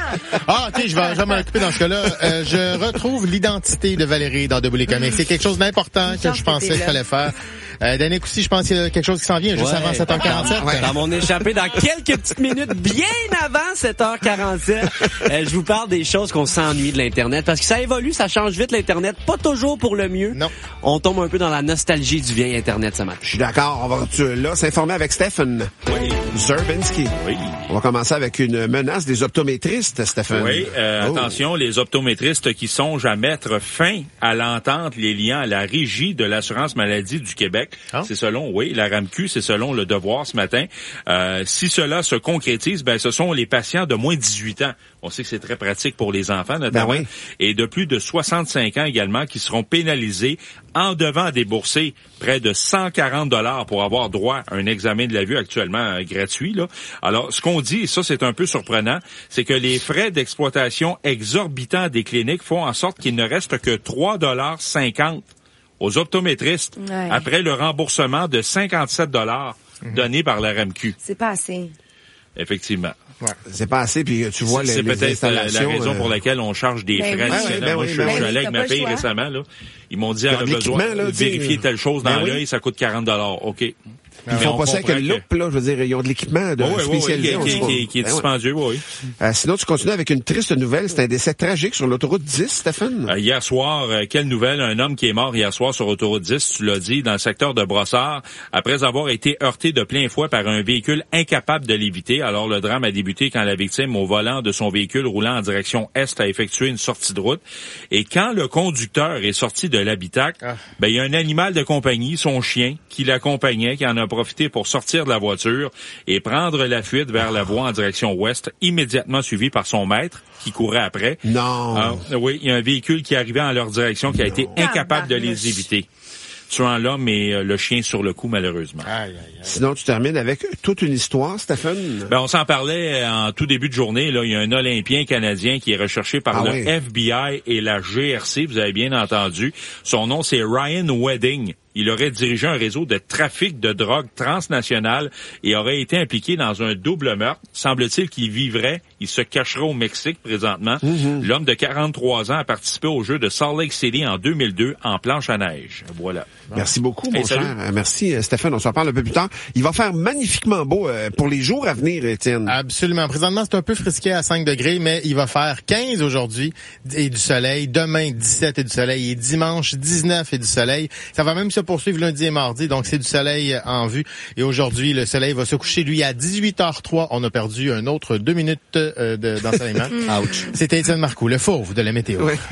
Ah, ok, je vais, je vais m'en occuper dans ce cas-là. Euh, je retrouve l'identité de Valérie dans Debout les comiques. C'est quelque chose d'important que je pensais qu'il fallait faire. Euh, Danick aussi, je pense qu'il y a quelque chose qui s'en vient, juste ouais. avant sept heures quarante-sept. Ouais. Dans mon échappée, dans quelques petites minutes, bien avant sept heures quarante-sept, euh, je vous parle des choses qu'on s'ennuie de l'Internet. Parce que ça évolue, ça change vite l'Internet. Pas toujours pour le mieux. Non. On tombe un peu dans la nostalgie du vieil Internet ce matin. Je suis d'accord. On va là s'informer avec Stephen. Oui. Zerbinski. Oui. On va commencer avec une menace des optométristes, Stephen. Oui, euh, oh. attention, les optométristes qui songent à mettre fin à l'entente les liant à la régie de l'assurance maladie du Québec. Ah. C'est selon, oui, la R A M Q, c'est selon Le Devoir ce matin. Euh, si cela se concrétise, ben ce sont les patients de moins de dix-huit ans. On sait que c'est très pratique pour les enfants, notamment. Ben oui. Et de plus de soixante-cinq ans également, qui seront pénalisés en devant débourser près de cent quarante dollars pour avoir droit à un examen de la vue actuellement euh, gratuit. Là. Alors, ce qu'on dit, et ça c'est un peu surprenant, c'est que les frais d'exploitation exorbitants des cliniques font en sorte qu'il ne reste que trois dollars cinquante aux optométristes ouais. après le remboursement de cinquante-sept dollars mmh. donné par la R A M Q. C'est pas assez. Effectivement. Ouais. C'est pas assez, puis tu vois c'est, les, les c'est peut-être installations. la raison euh... pour laquelle on charge des ben frais oui. additionnels. Ben Moi, oui, je, ben je suis oui. allé avec ma fille récemment. Là. Ils m'ont dit, elle a besoin de vérifier telle chose dans ben l'œil, oui. ça coûte quarante dollars. OK. Ils font pas ça avec une loupe, là. Je veux dire, ils ont de l'équipement de oh, oui, spécialisé. Oui, oui, qui, qui, qui est ben dispendieux, oui. Euh, sinon, tu continues avec une triste nouvelle. C'est un décès tragique sur l'autoroute dix, Stéphane. Euh, hier soir, euh, quelle nouvelle? Un homme qui est mort hier soir sur l'autoroute dix, tu l'as dit, dans le secteur de Brossard, après avoir été heurté de plein fouet par un véhicule incapable de l'éviter. Alors, le drame a débuté quand la victime, au volant de son véhicule roulant en direction est, a effectué une sortie de route. Et quand le conducteur est sorti de l'habitacle, ah. ben, il y a un animal de compagnie, son chien, qui l'accompagnait, qui en a profité pour sortir de la voiture et prendre la fuite vers la voie en direction ouest, immédiatement suivi par son maître qui courait après. Non. Euh, oui, il y a un véhicule qui arrivait en leur direction qui a été incapable de les éviter. Tuant l'homme et euh, le chien sur le coup, malheureusement. Aïe, aïe, aïe. Sinon, tu termines avec toute une histoire, Stéphane. Ben, on s'en parlait en tout début de journée. Là, il y a un Olympien canadien qui est recherché par ah, le oui. F B I et la G R C. Vous avez bien entendu. Son nom, c'est Ryan Wedding. Il aurait dirigé un réseau de trafic de drogue transnational et aurait été impliqué dans un double meurtre. Semble-t-il qu'il vivrait, il se cacherait au Mexique présentement. Mm-hmm. L'homme de quarante-trois ans a participé au jeu de Salt Lake City en deux mille deux en planche à neige. Voilà. Merci beaucoup, mon hey, cher. Salut. Merci, Stéphane. On s'en parle un peu plus tard. Il va faire magnifiquement beau euh, pour les jours à venir, Étienne. Absolument. Présentement, c'est un peu frisqué à cinq degrés, mais il va faire quinze aujourd'hui et du soleil. Demain, dix-sept et du soleil. Et dimanche, dix-neuf et du soleil. Ça va même se poursuivre lundi et mardi, donc c'est du soleil en vue. Et aujourd'hui, le soleil va se coucher, lui, à dix-huit heures zéro trois. On a perdu un autre deux minutes euh, de, d'ensoleillement. Ouch. C'était Étienne Marcoux, le fauve de la météo. Oui.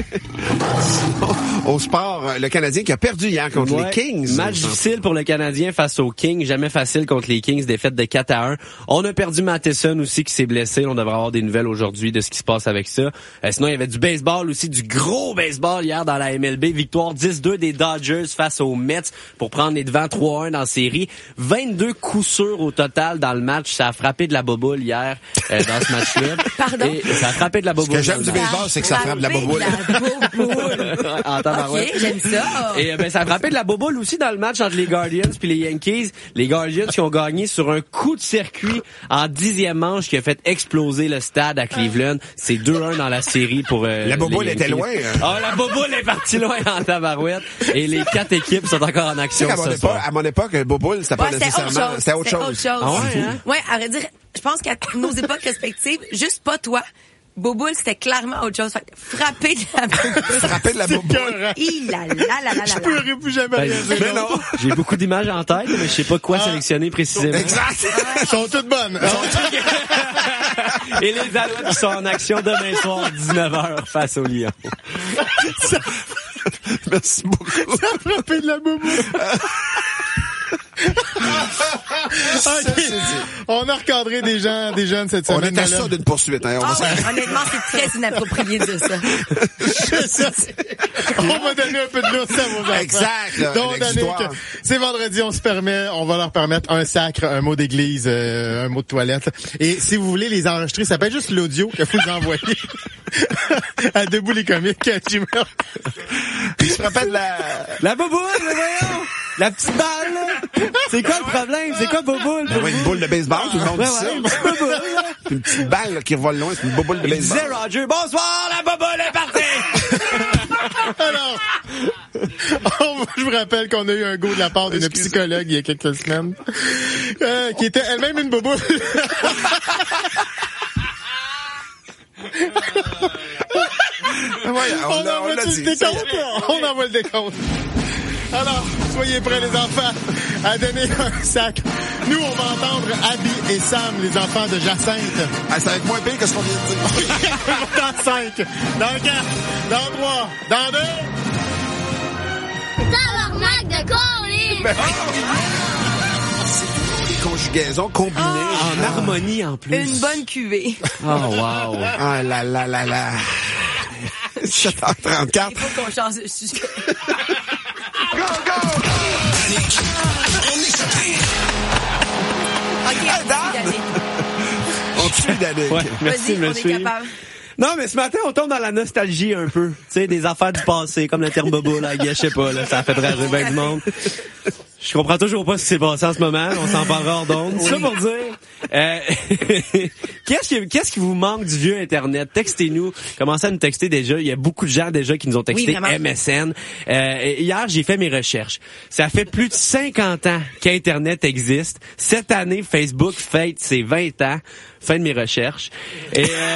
Au sport, le Canadien qui a perdu hier contre ouais. les Kings. Match difficile pour le Canadien face aux Kings. Jamais facile contre les Kings. Défaite de quatre à un. On a perdu Matheson aussi qui s'est blessé. On devrait avoir des nouvelles aujourd'hui de ce qui se passe avec ça. Euh, sinon, il y avait du baseball aussi, du gros baseball hier dans la M L B. Victoire dix deux des Dodgers face aux Mets pour prendre les devants trois un dans la série. vingt-deux coups sûrs au total dans le match. Ça a frappé de la boboule hier euh, dans ce match-là. Pardon? Et ça a frappé de la boboule. Ce que j'aime du baseball, c'est que ça frappe de la boboule. La boboule. Ok, j'aime ça. Et ben ça a frappé de la boboule aussi dans le match entre les Guardians puis les Yankees. Les Guardians qui ont gagné sur un coup de circuit en dixième manche qui a fait exploser le stade à Cleveland. C'est deux un dans la série pour euh, la boboule les était loin. Hein? Ah, la boboule est partie loin en tabarouette. Et les quatre équipes sont encore en action. À mon, ce époque, soir. à mon époque, le boboule, c'était ouais, pas nécessairement... C'était autre chose. C'était autre chose. Autre chose. Ah ouais, hein? Ouais, à vrai dire, je pense qu'à nos époques respectives, juste pas toi, boboule, c'était clairement autre chose. Fait que frapper de la boboule. Frapper de la boboule. Il la la la la. Je pleurais plus jamais Ben, rien. mais non. J'ai beaucoup d'images en tête, mais je sais pas quoi ah. sélectionner précisément. Exact. Elles sont toutes bonnes. Et les Alouettes qui sont en action demain soir, dix-neuf heures, face aux Lions. Ça... Merci beaucoup. Ça a frappé de la boboule. Okay. On a recadré des gens, des jeunes cette semaine. On est à ça d'une poursuite. Hein, on ah, va ouais, honnêtement, c'est très inapproprié de dire ça. ça on va donner un peu de lousse à vos enfants. Exact. Donc, Danick, c'est vendredi, on se permet, on va leur permettre un sacre, un mot d'église, euh, un mot de toilette. Et si vous voulez les enregistrer, ça peut être juste l'audio que vous envoyez à Debout les comiques à Gmail. Puis je me rappelle la... La boboule, mais voyons! La petite balle, là. C'est quoi le problème? C'est quoi Boboule? Ben ouais, une boule de baseball, tout le monde ouais, dit ouais, ça. une petite boboule, là. C'est une petite balle là, qui revole loin, c'est une boule de Il baseball. disait Roger, bonsoir, la boboule est partie! Alors, oh, je vous rappelle qu'on a eu un go de la part d'une psychologue il y a quelques semaines, euh, qui était elle-même une boboule. Ouais, on, on, l'a, on envoie l'a le dit. décompte. On envoie le décompte. Alors, soyez prêts les enfants à donner un sac. Nous, on va entendre Abby et Sam, les enfants de Jacinthe. Ah, ça va être moins pire que ce qu'on vient de dire. Dans cinq, dans quatre, dans trois, dans deux. Tabarnak de colis! Ben, des conjugaisons combinées. En harmonie, en plus. Une bonne cuvée. Oh, wow. Ah là là là là. sept heures trente-quatre. Il faut qu'on change de sujet. Go, go! Danick, on est sorti. OK, merci, Danick. On tue Danick. Ouais, merci, Vas-y, on monsieur. est capable. Non, mais ce matin, on tombe dans la nostalgie un peu. Tu sais, des affaires du passé, comme le terme bobo, là, je sais pas, là, ça a fait rage bien du monde. Je comprends toujours pas ce qui s'est passé en ce moment. On s'en parlera hors d'onde. C'est ça pour dire. Euh, qu'est-ce qui, qu'est-ce qui vous manque du vieux Internet? Textez-nous. Commencez à nous texter déjà. Il y a beaucoup de gens déjà qui nous ont texté Oui, M S N. Euh, hier, j'ai fait mes recherches. Ça fait plus de cinquante ans qu'Internet existe. Cette année, Facebook fête ses vingt ans. Fin de mes recherches. Et euh...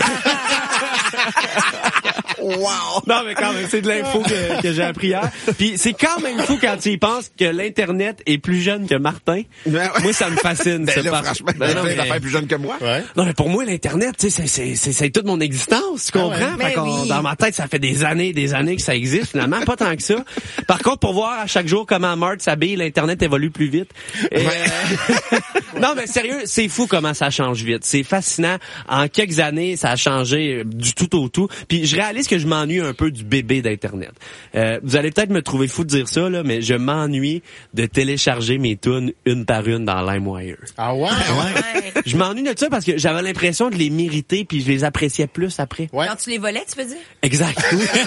Wow! Non, mais quand même, c'est de l'info que, que j'ai appris hier. Puis c'est quand même fou quand tu y penses que l'Internet est plus jeune que Martin. Ben ouais. Moi, ça me fascine. Ben ça, là, par- franchement, Ben non, ben, mais... l'affaire plus jeune que moi. Ouais. Non, mais pour moi, l'Internet, tu sais, c'est, c'est, c'est, c'est toute mon existence, tu comprends? Ah ouais. Fait Mais qu'on- oui. Dans ma tête, ça fait des années des années que ça existe. Finalement, pas tant que ça. Par contre, pour voir à chaque jour comment Marthe s'habille, l'Internet évolue plus vite. Et, euh, non, mais sérieux, c'est fou comment ça change vite. C'est fascinant. En quelques années, ça a changé du tout au tout. Puis je réalise que je m'ennuie un peu du bébé d'Internet. Euh, vous allez peut-être me trouver fou de dire ça, là, mais je m'ennuie de télécharger mes tunes une par une dans LimeWire. Ah ouais? Ouais. Je m'ennuie de ça parce que j'avais l'impression de les mériter puis je les appréciais plus après. Ouais. Quand tu les volais, tu veux dire? Exact.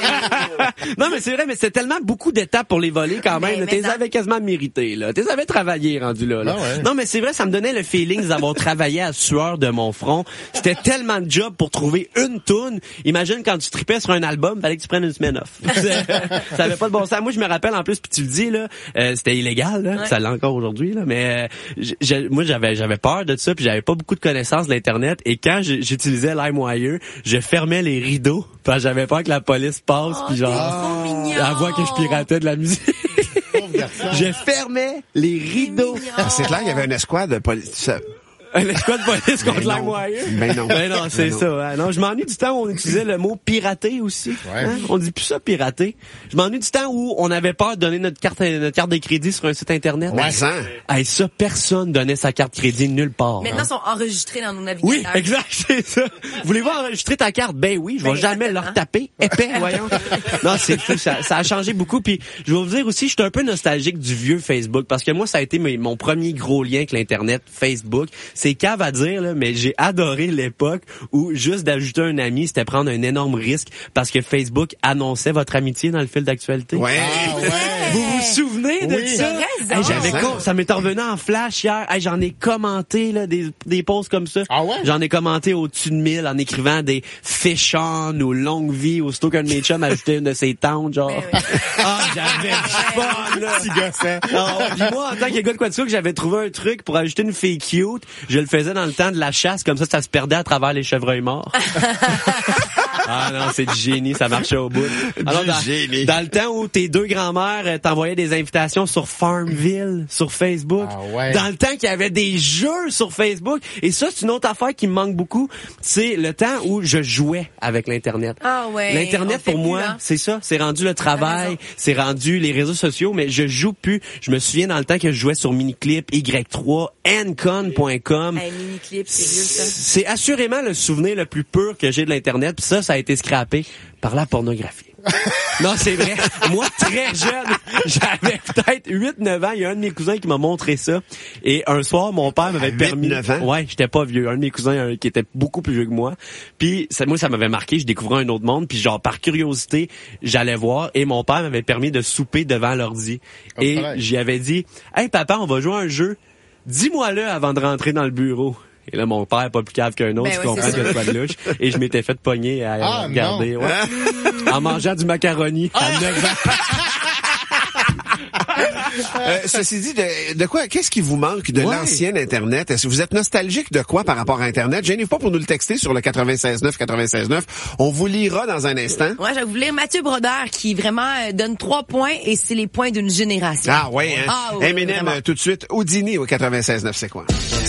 Non, mais c'est vrai, mais c'était tellement beaucoup d'étapes pour les voler quand même. Mais T'es maintenant- avais quasiment mérité, là. T'es avais travaillé, rendu là. là. Ah ouais. Non, mais c'est vrai, ça me donnait le feeling d'avoir travaillé à sueur de mon front. C'était tellement de job pour trouver une toune. Imagine quand tu tripais sur un album, fallait que tu prennes une semaine off. Ça avait pas de bon sens. Moi, je me rappelle en plus, puis tu le dis, là, euh, c'était illégal, là. Ouais. Ça l'est encore aujourd'hui, là. Mais euh, j- j'- moi, j'avais j'avais peur de ça, puis j'avais pas beaucoup de connaissances de l'Internet. Et quand j'- j'utilisais LimeWire, je fermais les rideaux, parce que j'avais peur que la police passe, Oh, puis genre, t'es trop mignon. elle voit que je piratais de la musique. Pauvre garçon. Je fermais les rideaux. Ah, c'est clair qu'il y avait une escouade de police. Un escouade de police contre Ben non. LimeWire. Ben non. Ben non, c'est Ben non. ça. Hein. Non, je m'ennuie du temps où on utilisait le mot pirater aussi. Ouais. Hein? On dit plus ça, pirater. Je m'ennuie du temps où on avait peur de donner notre carte, notre carte de crédit sur un site internet. Ouais, ça. Hey, ça, personne donnait sa carte crédit nulle part. Maintenant, hein. ils sont enregistrés dans nos navigateurs. Oui, exact, c'est ça. Voulez-vous enregistrer ta carte? Ben oui, je vais Ben, jamais exactement. leur taper. Épais, voyons. Non, c'est fou, ça, ça a changé beaucoup. Puis, je vais vous dire aussi, je suis un peu nostalgique du vieux Facebook parce que moi, ça a été mes- mon premier gros lien avec l'Internet, Facebook. C'est cave à dire, là, mais j'ai adoré l'époque où juste d'ajouter un ami, c'était prendre un énorme risque parce que Facebook annonçait votre amitié dans le fil d'actualité. Ouais. Ah ouais. Vous vous souvenez de Oui. ça? T'as raison. Hey, j'avais Ah, com- ça m'est revenu en flash hier. Hey, j'en ai commenté là, des, des posts comme ça. Ah ouais? J'en ai commenté au-dessus de mille en écrivant des fish on ou longue vie aussitôt qu'un de mes chums ajoutait une de ses tantes, genre. Ben oui. Ah, j'avais du fun, là. Petit gossant. Ah ouais, puis moi, en tant que gars de Quatico, que j'avais trouvé un truc pour ajouter une fille cute, je le faisais dans le temps de la chasse, comme ça, ça se perdait à travers les chevreuils morts. Ah non, c'est du génie, ça marchait au bout. Alors, dans, génie. dans le temps où tes deux grands-mères euh, t'envoyaient des invitations sur Farmville, sur Facebook, Ah ouais. dans le temps qu'il y avait des jeux sur Facebook, et ça, c'est une autre affaire qui me manque beaucoup, c'est le temps où je jouais avec l'Internet. Ah ouais. L'Internet, on le fait pour plus, moi, hein. c'est ça. C'est rendu le T'as travail, raison. c'est rendu les réseaux sociaux, mais je joue plus. Je me souviens dans le temps que je jouais sur Miniclip, Y trois, Encon point com. Hey, mini-clip, c'est vieux, ça. C'est assurément le souvenir le plus pur que j'ai de l'Internet. Puis ça, ça a été scrappé par la pornographie. Non, c'est vrai. Moi, très jeune, j'avais peut-être huit neuf ans. Il y a un de mes cousins qui m'a montré ça. Et un soir, mon père m'avait permis... huit neuf ans? Ouais, j'étais pas vieux. Un de mes cousins euh, qui était beaucoup plus vieux que moi. Puis ça, moi, ça m'avait marqué. Je découvrais un autre monde. Puis genre, par curiosité, j'allais voir. Et mon père m'avait permis de souper devant l'ordi. Oh, et pareil. j'y avais dit, « Hey, papa, on va jouer à un jeu. Dis-moi-le avant de rentrer dans le bureau. » Et là, mon père, pas plus cave qu'un autre, Ben tu oui, comprends c'est qu'il y a pas de louche. Et je m'étais fait pogner à Ah, regarder. non. Ouais. En mangeant du macaroni à neuf ans. Euh, ceci dit, de, de quoi, qu'est-ce qui vous manque de Ouais. l'ancienne Internet? Est-ce que vous êtes nostalgique de quoi par rapport à Internet? Gênez-vous pas pour nous le texter sur le quatre-vingt-seize neuf quatre-vingt-seize neuf. On vous lira dans un instant. Moi, je vais vous lire Mathieu Brodeur qui vraiment euh, donne trois points et c'est les points d'une génération. Ah ouais, hein? Ah oui, Eminem, vraiment. euh, tout de suite, Houdini au quatre-vingt-seize neuf, c'est quoi?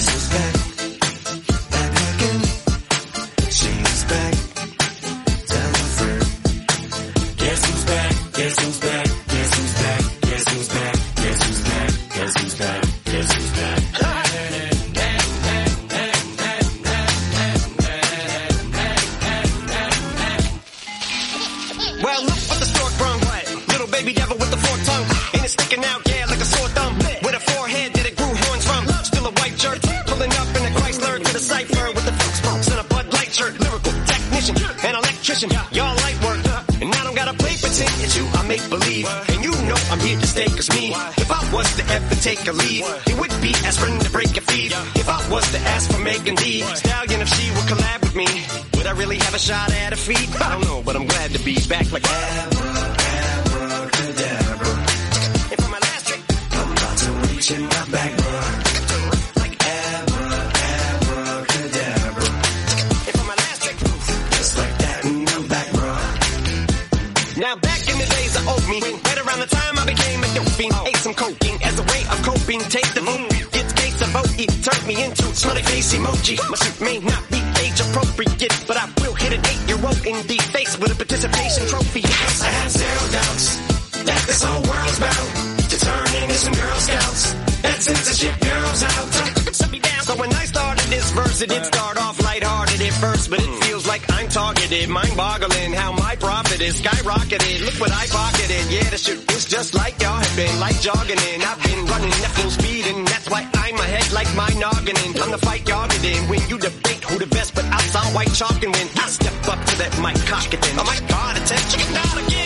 Well, look what the stork brung. Little baby devil with the forked tongue. And it's sticking out, yeah, like a sore thumb. With a forehead that it grew horns from. Still a white shirt, pulling up in a Chrysler to the cipher with the Fox Fox and a Bud Light shirt. Lyrical technician, an electrician, y'all light work. And I don't gotta play pretend, it's you I make believe. And you know I'm here to stay, cause me, if I was to ever take a leave, it would be aspirin to break your feet. If I was to ask for Megan D Stallion, if she would collab with me, would I really have a shot at her feet? I don't know, but I'm glad to be back like abracadabra. And for my last trick, I'm about to reach in my back, bro. Like abra, abracadabra. And for my last trick, just like that, and I'm back, bro. Now back in the days I owed me, right around the time I became a dope fiend, ate some cocaine as a way of coping. Take the vote, gets gates of vote, it turned me into smiley face emoji. My suit may not be age appropriate, but I will hit an eight-year-old in the face with a participation trophy. I have zero doubts that this whole world's bound to turn into some Girl Scouts and censorship girls out. Shut me down. So when I started this verse, it did start off lighthearted at first, but it feels like I'm targeted, mind-boggling how my profit is skyrocketed. Look what I pocketed. Yeah, the shit is just like y'all have been, like jogging in. I've been running at full speed, and that's why I'm ahead like my noggin. I'm the fight y'all get in when you debate who the best, but I saw white chalk and when I step up to that mic cock it in. Oh my God, attention, chicken down again.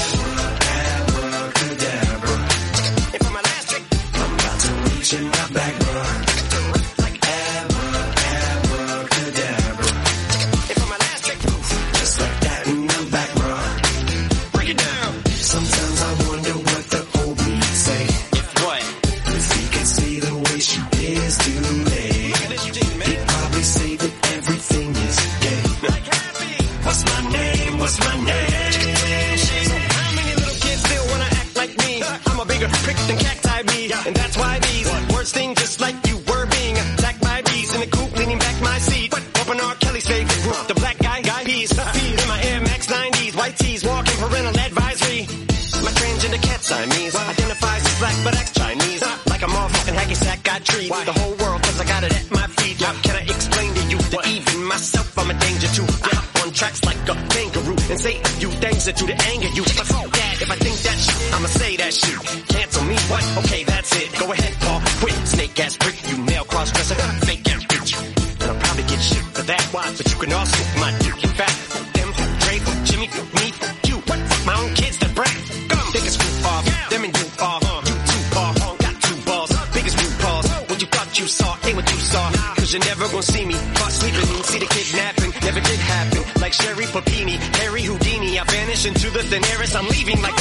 Abracadabra. And for my last trick, I'm about to reach in my back, bro. Like abra, abracadabra. And for my last trick, just like that, and I'm back, bro. Break it down. Sometimes I wonder what the old me say. If what? If he could see the way she is today. Look at this, you did, man. He'd probably say that everything is gay. Like happy. What's my name? What's my name? So how many little kids still wanna act like me? I'm a bigger prick than cacti be, and that's why these words sting just like you were being attacked by bees in the coop, leaning back my seat. Bumping R. Kelly's favorite group, the black guy, guy peas. In my Air Max nineties, white tees, walking parental advisory. My transgender cat Siamese identifies as black but acts Chinese. Like a motherfucking hacky sack, got treat the whole world cause I got it at my feet. How can I explain to you that even myself I'm a danger to? I hop on tracks like a kangaroo and say a few things that do to anger you. But fuck that, if I think that shit, I'ma say that shit. Cancel me, what? Okay, that's it. Go ahead, Paul, quit. Snake ass prick, you nail cross dresser, fake ass bitch. And I'll probably get shit for that, why? But you can also my dick in fact. Fuck them, Dre, fuck Jimmy, fuck me, fuck you. What? Fuck my own kids that brat. Come, take a screw off, them and you off. You two ball, got two balls, biggest blue balls. What you thought you saw, ain't what you saw. Cause you're never gonna see me caught sleeping, see the kidnapping, never did happen. Like Sherry Papini, Harry Houdini, I vanish into the thin air as I'm leaving like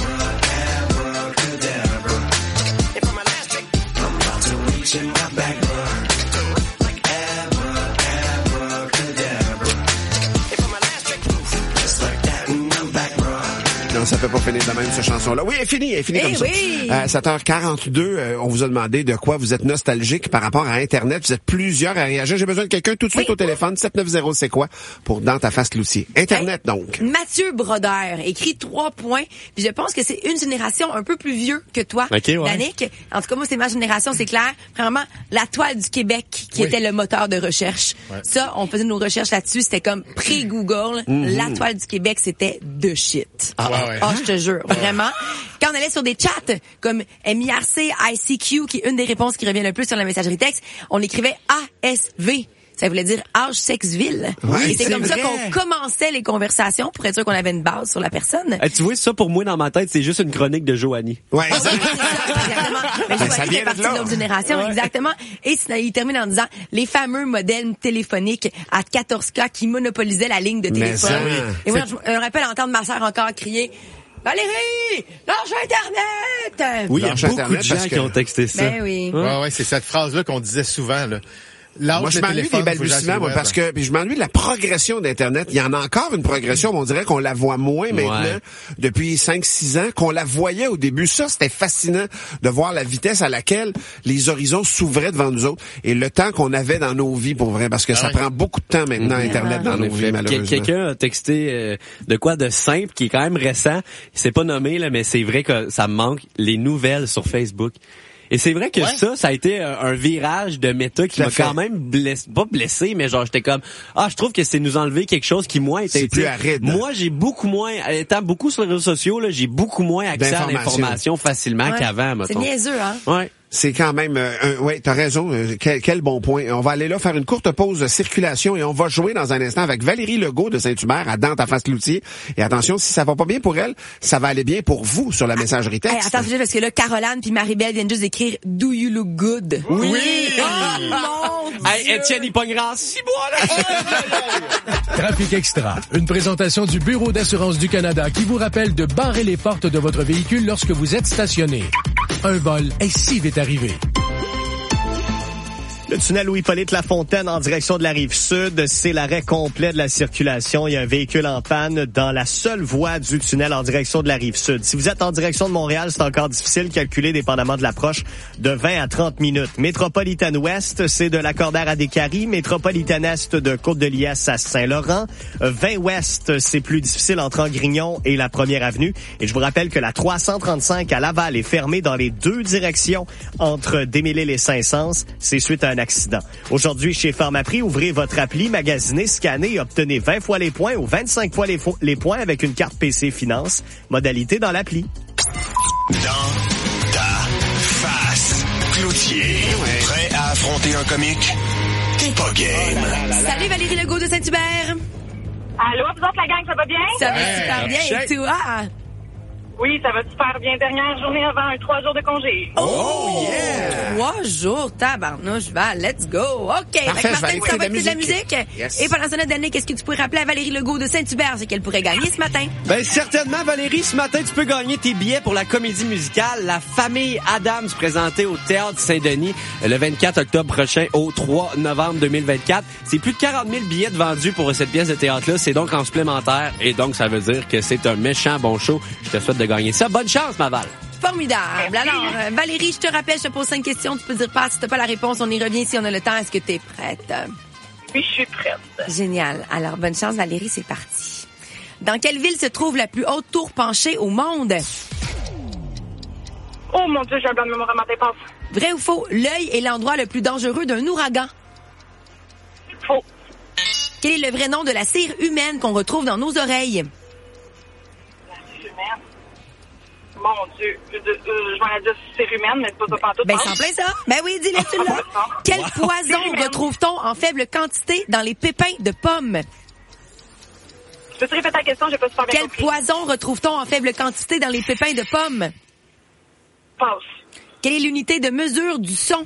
abracadabra. And for my last trick, I'm about to reach in my back, bro. Like abra, abracadabra. And for my last trick, just like that, and I'm back, bro. Non, ça peut pas finir de même, cette chanson-là. Oui, elle est finie, elle est finie Eh comme ça. oui! Euh, sept heures quarante-deux, euh, on vous a demandé de quoi vous êtes nostalgique par rapport à Internet. Vous êtes plusieurs à réagir. J'ai besoin de quelqu'un tout de suite Oui. au téléphone. sept neuf zéro, c'est quoi? Pour Dans ta face, Cloutier. Internet, Hey, donc. Mathieu Brodeur écrit trois points. Puis je pense que c'est une génération un peu plus vieux que toi, Ok, ouais. Danick. En tout cas, moi, c'est ma génération, c'est clair. Vraiment, la toile du Québec qui Oui. était le moteur de recherche. Ouais. Ça, on faisait nos recherches là-dessus. C'était comme pré-Google. Mm-hmm. La toile du Québec, c'était de shit. Ah, Ouais, ah, ouais. ouais. Ah, je te jure, vraiment. Quand on allait sur des chats comme M I R C, I C Q, qui est une des réponses qui revient le plus sur la messagerie texte, on écrivait A S V. Ça voulait dire âge, sexe, ville. Ouais, et c'est, c'est comme vrai. ça qu'on commençait les conversations pour être sûr qu'on avait une base sur la personne. Eh, tu vois, ça, pour moi, dans ma tête, c'est juste une chronique de Joanie. Ouais. Exactement. Mais Ben, je ça vois vient fait partie de là. de l'autre génération, Ouais. exactement. Et sinon, il termine en disant les fameux modèles téléphoniques à quatorze K qui monopolisaient la ligne de Mais téléphone. ça, oui. Et moi, je je me rappelle entendre ma sœur encore crier Valérie, lâche Internet! Oui, il y a Lâche beaucoup Internet de gens parce que- qui ont texté ça. Ben oui. Ouais, ouais, c'est cette phrase-là qu'on disait souvent, là. L'âge Moi, je de m'ennuie téléphone, des faut que j'aille sur balbutiements, le moi, web. parce que puis je m'ennuie de la progression d'Internet. Il y en a encore une progression, mais on dirait qu'on la voit moins maintenant Ouais. depuis cinq six ans qu'on la voyait au début. Ça, c'était fascinant de voir la vitesse à laquelle les horizons s'ouvraient devant nous autres et le temps qu'on avait dans nos vies, pour vrai, parce que ça ouais. prend beaucoup de temps maintenant, Internet, dans En nos effet. vies, Quel- malheureusement. Quelqu'un a texté euh, de quoi de simple, qui est quand même récent. C'est pas nommé, là, mais c'est vrai que ça me manque, les nouvelles sur Facebook. Et c'est vrai que Ouais. ça, ça a été un, un virage de méta qui Tout à m'a fait. quand même blessé, pas blessé, mais genre j'étais comme, ah, je trouve que c'est nous enlever quelque chose qui, moi, était C'est plus utile. aride. Moi, j'ai beaucoup moins, étant beaucoup sur les réseaux sociaux, là, j'ai beaucoup moins accès à D'informations. l'information facilement Ouais. qu'avant, C'est mettons. niaiseux, hein? Ouais. C'est quand même, euh, un, ouais, t'as raison. euh, quel, quel bon point. On va aller là faire une courte pause de circulation et on va jouer dans un instant avec Valérie Legault de Saint-Hubert à Dante-à-Face-Cloutier. Et attention, si ça va pas bien pour elle, ça va aller bien pour vous sur la messagerie Hey, texte. attends, parce que là, Caroline puis Marie-Belle viennent juste d'écrire Do you look good? Oui! Oh, mon Dieu! Hey, Étienne, il pognera en six mois, là! Trafic Extra, une présentation du Bureau d'assurance du Canada qui vous rappelle de barrer les portes de votre véhicule lorsque vous êtes stationné. Un vol est si vite arrivé. Le tunnel Louis-Hippolyte Lafontaine en direction de la rive sud, c'est l'arrêt complet de la circulation. Il y a un véhicule en panne dans la seule voie du tunnel en direction de la rive sud. Si vous êtes en direction de Montréal, c'est encore difficile, calculé dépendamment de l'approche, de vingt à trente minutes. Métropolitaine Ouest, c'est de Lacordaire à Descaries. Métropolitaine Est de Côte-de-Liesse à Saint-Laurent. vingt Ouest, c'est plus difficile entre Angrignon et la Première Avenue. Et je vous rappelle que la trois cent trente-cinq à Laval est fermée dans les deux directions entre Des-Mille-Îles et Saint-Saëns. C'est suite à un accident. Aujourd'hui, chez Pharmaprix, ouvrez votre appli, magasinez, scannez et obtenez vingt fois les points ou vingt-cinq fois les, fo- les points avec une carte P C Finance. Modalité dans l'appli. Dans ta face, Cloutier. Prêt à affronter un comique? T'es pas game. Salut Valérie Legault de Saint-Hubert. Allô, vous autres, la gang, ça va bien? Ça va super bien. Et toi? Oui, ça va super bien. Dernière journée avant un trois jours de congé. Oh, yeah! Trois jours, tabarnouche, va, let's go. OK, Parfait, fait que je vais aller Martin, tu t'en vas écouter de la écouter de la musique. musique. Yes. Et pendant ce temps, d'année, qu'est-ce que tu pourrais rappeler à Valérie Legault de Saint-Hubert, c'est qu'elle pourrait gagner ce matin? Ben certainement, Valérie, ce matin, tu peux gagner tes billets pour la comédie musicale La Famille Adams, présentée au Théâtre Saint-Denis le vingt-quatre octobre prochain au trois novembre deux mille vingt-quatre. C'est plus de quarante mille billets de vendus pour cette pièce de théâtre-là. C'est donc en supplémentaire et donc ça veut dire que c'est un méchant bon show. Je te souhaite de gagner ça. Bonne chance, ma Val. Formidable. Alors, euh, Valérie, je te rappelle, je te pose cinq questions. Tu peux dire pas si t'as pas la réponse. On y revient si on a le temps. Est-ce que t'es prête? Oui, je suis prête. Génial. Alors, bonne chance, Valérie, c'est parti. Dans quelle ville se trouve la plus haute tour penchée au monde? Oh mon Dieu, j'ai un blanc de mémoire à ma tête, passe. Vrai ou faux? L'œil est l'endroit le plus dangereux d'un ouragan. Faux. Quel est le vrai nom de la cire humaine qu'on retrouve dans nos oreilles? La cire humaine. Mon Dieu. Je, je, je m'en ai dit cire humaine, mais c'est pas ça pantoute. Ben, c'est en plein ça. Ben oui, dis-le, tu l'as. Quel poison retrouve-t-on en faible quantité dans les pépins de pommes? Je peux te répéter la question, j'ai pas super bien Quel compris. poison retrouve-t-on en faible quantité dans les pépins de pommes? Passe. Quelle est l'unité de mesure du son?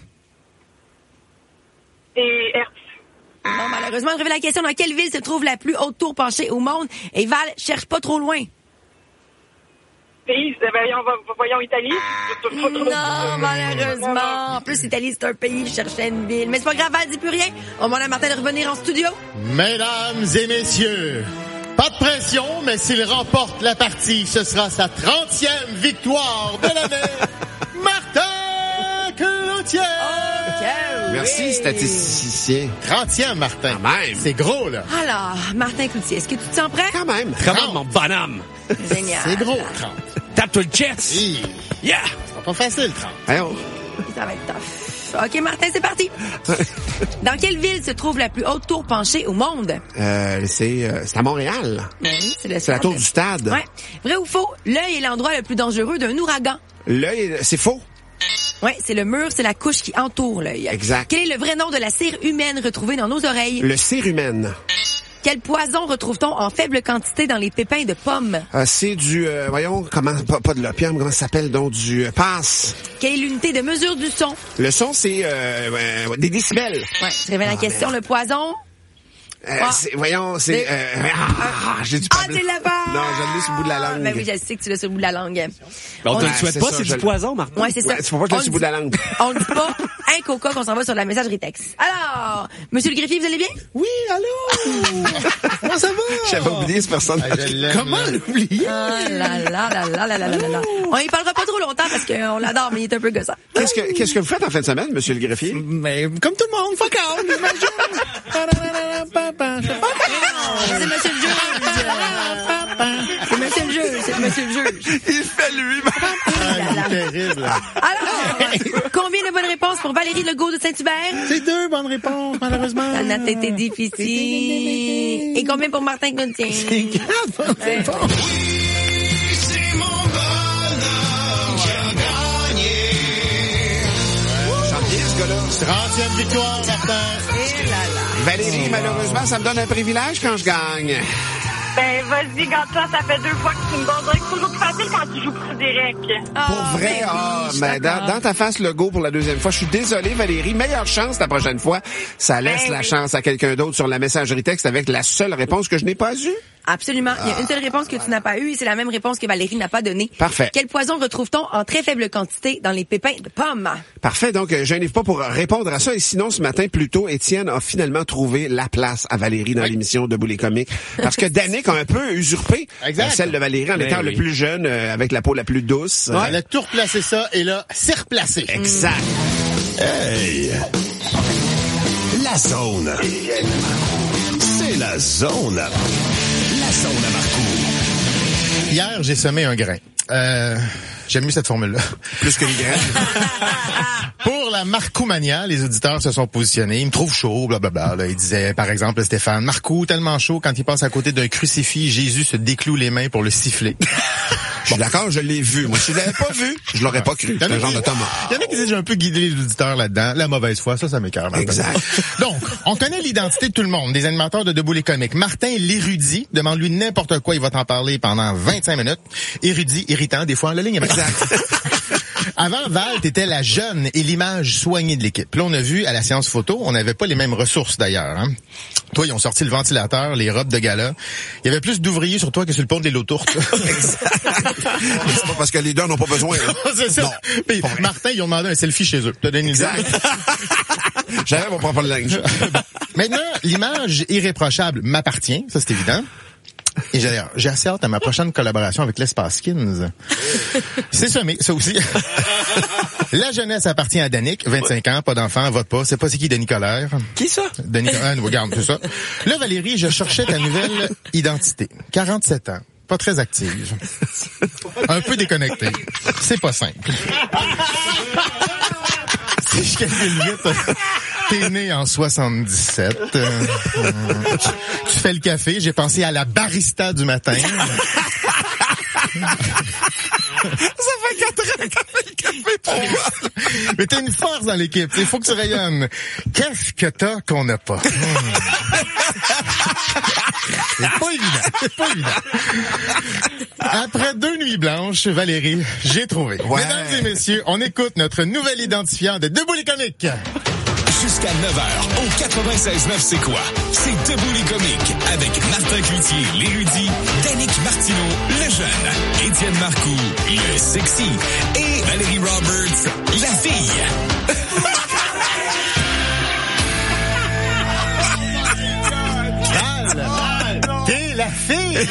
Et Hertz. Non, malheureusement, je révèle la question. Dans quelle ville se trouve la plus haute tour penchée au monde? Et Val, cherche pas trop loin. Pays, voyons, voyons Italie. Non, malheureusement. En plus, l'Italie, c'est un pays. Je cherchais une ville. Mais c'est pas grave, Val, dis plus rien. On demande à Martin de revenir en studio. Mesdames et messieurs, pas de pression, mais s'il remporte la partie, ce sera sa trentième victoire de l'année. Martin Cloutier! Merci, statisticien. trentième, Martin. Quand même. C'est gros, là. Alors, Martin Cloutier, est-ce que tu te sens prêt? Quand même. Comment, mon bonhomme? Génial. C'est gros, trente. Tape-toi le chest. Hi. Yeah! C'est pas facile, trente. Hey, on- Ça va être tough. OK, Martin, c'est parti. Dans quelle ville se trouve la plus haute tour penchée au monde? Euh, c'est, euh, c'est à Montréal. Oui, c'est le C'est la stade. tour du stade. Ouais. Vrai ou faux? L'œil est l'endroit le plus dangereux d'un ouragan. L'œil, c'est faux. Ouais, c'est le mur, c'est la couche qui entoure l'œil. Exact. Quel est le vrai nom de la cire humaine retrouvée dans nos oreilles? Le cérumen. Quel poison retrouve-t-on en faible quantité dans les pépins de pommes? Euh, c'est du, euh, voyons, comment, pas, pas de l'opium, comment ça s'appelle donc, du euh, passe. Quelle est l'unité de mesure du son? Le son, c'est euh, euh, des décibels. Ouais, je révèle la Ah, question. Le poison? Euh, Ah. c'est, voyons, c'est... Des- Euh, ah, j'ai du Ah, pas. c'est là-bas! Non, je l'ai sur le bout de la langue. Ben oui, je sais que tu l'as sur le bout de la langue. on te le Ouais, souhaite c'est pas, ça, c'est je du le- poison, Martin. Ouais, c'est ça. Ouais, c'est pour pas que je l'ai On sur le bout de la langue. On dit pas un coca qu'on s'en va sur la messagerie texte. Alors, Monsieur le greffier, vous allez bien? Oui, allô? Comment ça va? J'avais oublié ce personnage. Ah, je l'aime. Comment l'oublier? Ah là là là là là là là là. On y parlera pas trop longtemps parce qu'on l'adore, mais il est un peu gossant. Qu'est-ce que, qu'est-ce que vous faites en fin de semaine, monsieur le greffier? Mais comme tout le monde, fuck out, j'imagine. C'est Monsieur le juge. C'est Monsieur le juge. C'est Monsieur le juge. Il fait lui-même. Ah, c'est terrible. Alors, combien de bonnes réponses pour Valérie Legault de Saint-Hubert? C'est deux bonnes réponses, malheureusement. Ça n'a été difficile. Et combien pour Martin Cloutier? C'est quatre bonnes réponses. Chante bien, ce gars-là. trentième victoire, Martin. Et là là. Valérie, malheureusement, ça me donne un privilège quand je gagne. Ben, vas-y, garde-toi, ça fait deux fois que tu me donnes. C'est toujours plus facile quand tu joues plus direct. Pour vrai, ben oui, ah, je suis mais dans, d'accord. dans ta face, le go pour la deuxième fois. Je suis désolé, Valérie. Meilleure chance la prochaine fois. Ça laisse Ben la oui. chance à quelqu'un d'autre sur la messagerie texte avec la seule réponse que je n'ai pas eue. Absolument. Il y a une seule réponse que tu n'as pas eue et c'est la même réponse que Valérie n'a pas donnée. Parfait. Quel poison retrouve-t-on en très faible quantité dans les pépins de pommes? Parfait. Donc, euh, je n'arrive pas pour répondre à ça. Et sinon, ce matin, plus tôt, Étienne a finalement trouvé la place à Valérie dans l'émission Debout les comiques. Parce que Danick a un peu usurpé Exact. euh, celle de Valérie en Ben étant oui. le plus jeune, euh, avec la peau la plus douce. Elle a tout replacé ça et là, c'est replacé. Exact. Hey! La zone. C'est la zone. La zone à Marcoux. Hier, j'ai semé un grain. Euh, j'aime mieux cette formule-là. Plus que les graines. Pour la Marcoumania, les auditeurs se sont positionnés. Ils me trouvent chaud, blablabla. Là, ils disaient, par exemple, Stéphane, Marcoux, tellement chaud, quand il passe à côté d'un crucifix, Jésus se décloue les mains pour le siffler. Je suis d'accord, je l'ai vu. Moi, si je l'avais pas vu, je l'aurais pas cru. Il y en C'est a un genre qui- de Thomas. Il y en a qui disent j'ai un peu guidé les auditeurs là-dedans. La mauvaise foi, ça, ça m'écoeure. Exact. Donc, on connaît l'identité de tout le monde, des animateurs de Debout les comiques. Martin, l'érudit, demande-lui n'importe quoi, il va t'en parler pendant vingt-cinq minutes. Érudit, irritant, des fois, la ligne est exact. Avant, Val, t'étais la jeune et l'image soignée de l'équipe. Là, on a vu à la séance photo, on n'avait pas les mêmes ressources d'ailleurs. Hein? Toi, ils ont sorti le ventilateur, les robes de gala. Il y avait plus d'ouvriers sur toi que sur le pont de l'île aux Tourtes. C'est pas parce que les deux n'ont pas besoin. Hein. C'est ça. Puis, Martin, ils ont demandé un selfie chez eux. T'as donné une idée? Exact. J'avais mon propre linge. Maintenant, l'image irréprochable m'appartient, ça c'est évident. Et j'ai, j'ai assez hâte à ma prochaine collaboration avec l'Espace Skins. C'est semé, ça aussi. La jeunesse appartient à Danick, vingt-cinq ans, pas d'enfant, vote pas. C'est pas c'est qui Denis Colère. Qui ça? Denis Colère, ah, regarde, c'est ça. Là, Valérie, je cherchais ta nouvelle identité. quarante-sept ans. Pas très active. Un peu déconnectée. C'est pas simple. Si je calcule vite, t'es né en soixante-dix-sept. Euh, euh, tu, tu fais le café. J'ai pensé à la barista du matin. Ça fait quatre ans qu'on fait le café pour moi. Mais t'as une force dans l'équipe. Il faut que tu rayonnes. Qu'est-ce que t'as qu'on n'a pas? C'est pas évident. C'est pas évident. Après deux nuits blanches, Valérie, j'ai trouvé. Ouais. Mesdames et messieurs, on écoute notre nouvel identifiant de Debout les comiques. Jusqu'à neuf heures, au quatre-vingt-seize neuf C'est quoi? C'est Debout les comiques, avec Martin Cloutier, l'érudit, Danick Martineau, le jeune, Étienne Marcoux, le sexy, et Valérie Roberts, la fille. Val, t'es la fille.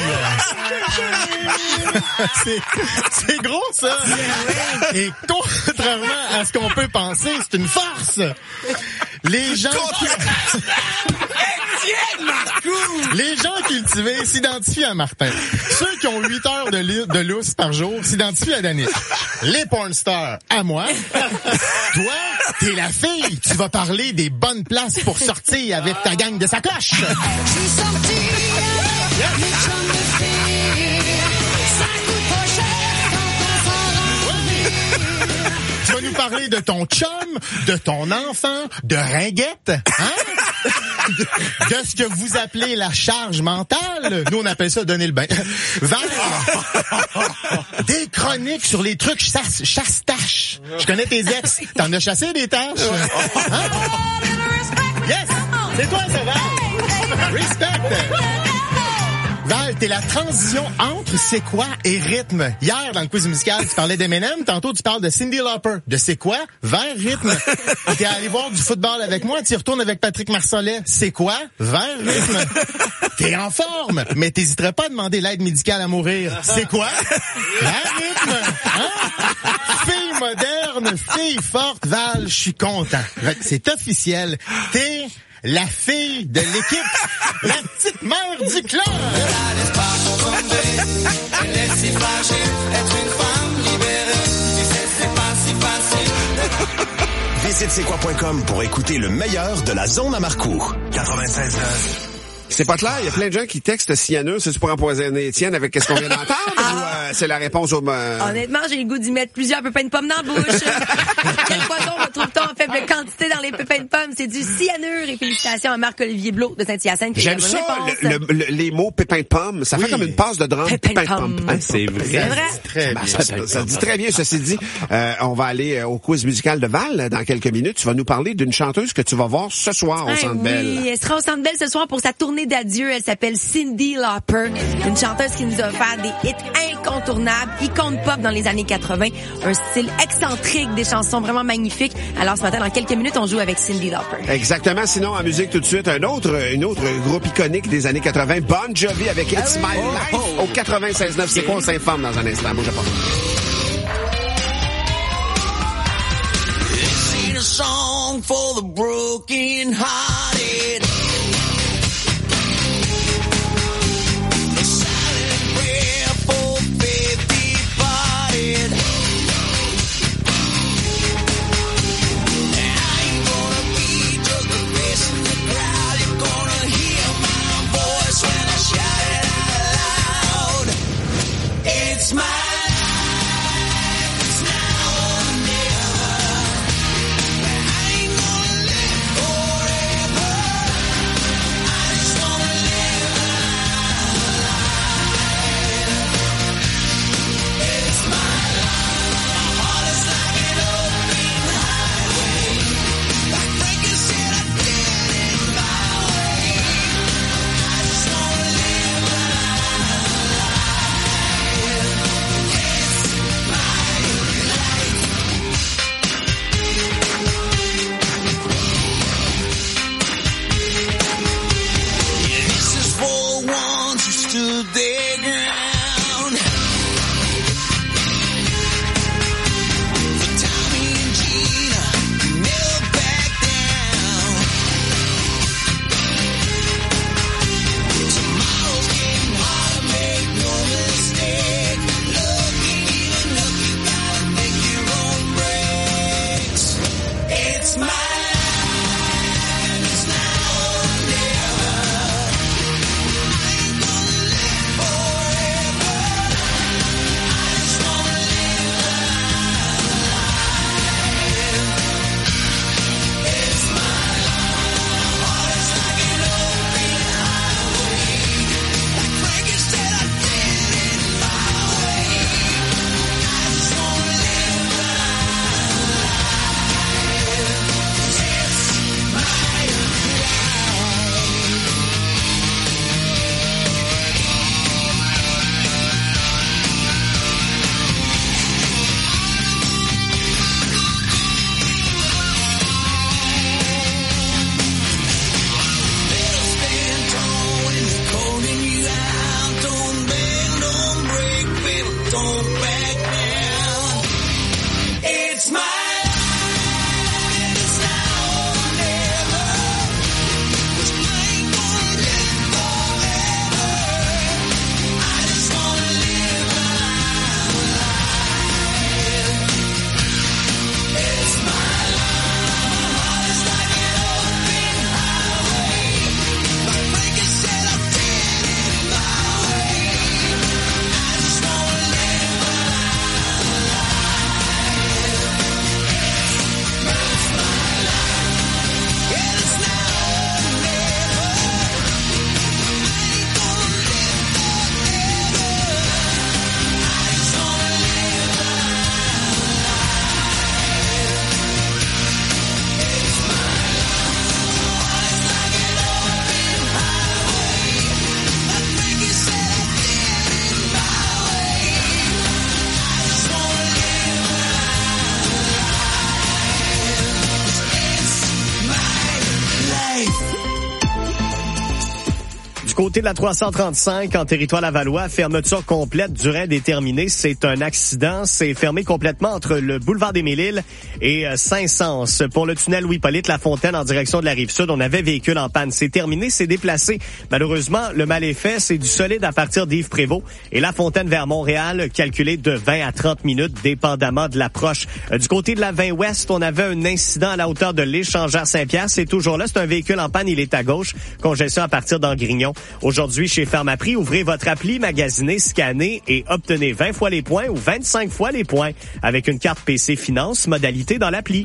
c'est, c'est gros, ça. Et contrairement à ce qu'on peut penser, c'est une farce. Les gens... Les gens cultivés s'identifient à Martin. Ceux qui ont huit heures de, li- de lousse par jour s'identifient à Danick. Les porn stars, à moi. Toi, t'es la fille. Tu vas parler des bonnes places pour sortir avec ta gang de sacoches. Tu vas nous parler de ton chum, de ton enfant, de ringuette, hein? De ce que vous appelez la charge mentale. Nous, on appelle ça donner le bain. Val, des chroniques sur les trucs chasse, chasse-tâches. Je connais tes ex. T'en as chassé des tâches? Hein? Yes! C'est toi, ça, Val! Respect! Val, t'es la transition entre c'est quoi et rythme. Hier, dans le quiz musical, tu parlais d'Eminem. Tantôt, tu parles de Cyndi Lauper. De c'est quoi vers rythme. T'es allé voir du football avec moi. Tu y retournes avec Patrick Marcelet. C'est quoi vers rythme. T'es en forme, mais t'hésiterais pas à demander l'aide médicale à mourir. C'est quoi vers rythme. Hein? Fille moderne, fille forte. Val, je suis content. C'est officiel. T'es la fille de l'équipe, la petite mère du club. Laisse pas tomber, laisse-y flasher, être une femme libérée, tu sais c'est pas si facile. Visite c'est quoi point com pour écouter le meilleur de la zone à Marcourt. quatre-vingt-seize neuf. C'est pas clair, il y a plein de gens qui textent cyanure, c'est pour empoisonner Étienne avec qu'est-ce qu'on vient d'entendre ou euh, c'est la réponse au... Euh... Honnêtement, j'ai le goût d'y mettre plusieurs pépins de pommes dans la bouche. Quel poison retrouve-t-on en faible quantité dans les pépins de pommes? C'est du cyanure et félicitations à Marc-Olivier Blot de Saint-Hyacinthe. J'aime ça, le, le, le, les mots pépins de pommes. Ça oui. fait comme une passe de drum. Pépins de pommes. Hein, c'est vrai. C'est vrai. Très ben, bien. ça, ça, ça dit très bien, ceci dit. Euh, on va aller au quiz musical de Val dans quelques minutes. Tu vas nous parler d'une chanteuse que tu vas voir ce soir au ah, Centre oui, Bell. Oui, elle sera au Centre Bell ce soir pour sa tournée d'adieu. Elle s'appelle Cyndi Lauper, une chanteuse qui nous a offert des hits incontournables, icône pop dans les années quatre-vingts, un style excentrique, des chansons vraiment magnifiques. Alors ce matin, dans quelques minutes, on joue avec Cyndi Lauper. Exactement. Sinon, en musique tout de suite, un autre, une autre groupe iconique des années quatre-vingts, Bon Jovi avec It's My Life au quatre-vingt-seize neuf. C'est quoi? On s'informe dans un instant. Bougez pas. This ain't a song for the broken hearted. It's my life, it's now or never. I ain't gonna live forever. côté de la trois cent trente-cinq, en territoire lavallois, fermeture complète, durée indéterminée. C'est un accident. C'est fermé complètement entre le boulevard des Mille-Îles et euh, Saint-Saëns. Pour le tunnel Louis-Hippolyte Lafontaine en direction de la Rive-Sud, on avait véhicule en panne. C'est terminé, c'est déplacé. Malheureusement, le mal est fait. C'est du solide à partir d'Yves-Prévost et Lafontaine vers Montréal, calculé de vingt à trente minutes, dépendamment de l'approche. Euh, du côté de la vingt ouest, on avait un incident à la hauteur de l'Échangeur Saint-Pierre. C'est toujours là. C'est un véhicule en panne. Il est à gauche. Congestion à partir d'Angrignon. Aujourd'hui, chez Pharmaprix, ouvrez votre appli, magasinez, scannez et obtenez vingt fois les points ou vingt-cinq fois les points avec une carte P C Finance, modalité dans l'appli.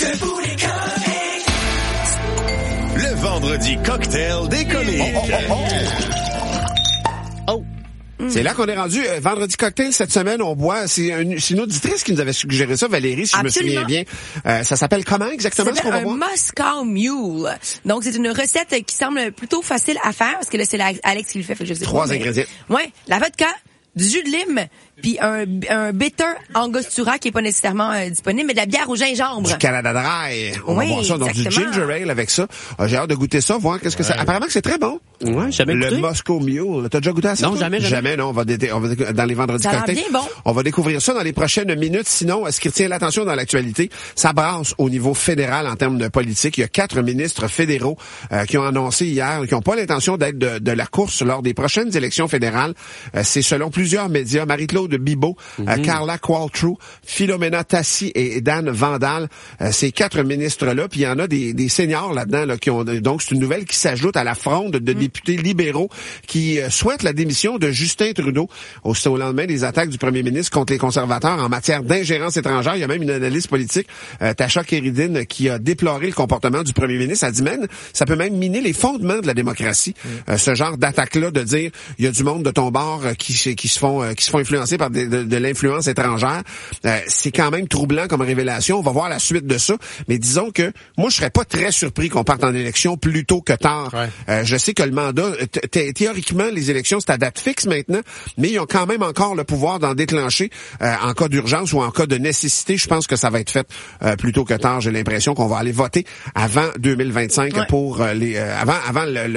Le vendredi cocktail des comiques. Oh, oh, oh, oh. C'est là qu'on est rendu. Euh, vendredi cocktail, cette semaine, on boit. C'est une, c'est une auditrice qui nous avait suggéré ça, Valérie, si Absolument. je me souviens bien. Euh, ça s'appelle comment exactement ce qu'on va un boire? Moscow Mule. Donc, c'est une recette qui semble plutôt facile à faire, parce que là, c'est la- Alex qui le fait. fait que je sais Trois pas, mais- ingrédients. Ouais, la vodka, du jus de lime, puis un, un bitter angostura qui est pas nécessairement euh, disponible, mais de la bière au gingembre. Du Canada Dry. On Oui, va boire ça, donc du exactement. ginger ale avec ça. Euh, j'ai hâte de goûter ça, voir qu'est-ce que ça... Apparemment que c'est très bon. Ouais, jamais Le goûté. Moscow Mule. T'as déjà goûté à ça? Non, toi? jamais, jamais. Jamais, non. On va, dé- on va dé- dans les vendredis Ça a l'air cocktails. bien bon. On va découvrir ça dans les prochaines minutes. Sinon, ce qui retient l'attention dans l'actualité, ça brasse au niveau fédéral en termes de politique. Il y a quatre ministres fédéraux euh, qui ont annoncé hier qui n'ont pas l'intention d'être de, de la course lors des prochaines élections fédérales. Euh, c'est selon plusieurs médias. Marie-Claude Bibeau, euh, Carla Qualtrough, Philomena Tassi et Dan Vandal. Euh, ces quatre ministres-là. Puis il y en a des, des seniors là-dedans là, qui ont... Donc, c'est une nouvelle qui s'ajoute à la fronde de députés libéraux qui euh, souhaitent la démission de Justin Trudeau au, au lendemain des attaques du premier ministre contre les conservateurs en matière d'ingérence étrangère. Il y a même une analyste politique, euh, Tasha Keridine, qui a déploré le comportement du premier ministre. Elle dit même, ça peut même miner les fondements de la démocratie, euh, ce genre d'attaque-là, de dire, il y a du monde de ton bord euh, qui, qui se font euh, qui se font influencer par des- de, de l'influence étrangère. Euh, c'est quand même troublant comme révélation. On va voir la suite de ça. Mais disons que moi, je serais pas très surpris qu'on parte en élection plus tôt que tard. Ouais. Euh, je sais que le mandat, t- t- théoriquement, les élections, c'est à date fixe maintenant, mais ils ont quand même encore le pouvoir d'en déclencher euh, en cas d'urgence ou en cas de nécessité. Je pense que ça va être fait euh, plus tôt que tard. J'ai l'impression qu'on va aller voter avant deux mille vingt-cinq Ouais. pour euh, les euh, avant avant le, le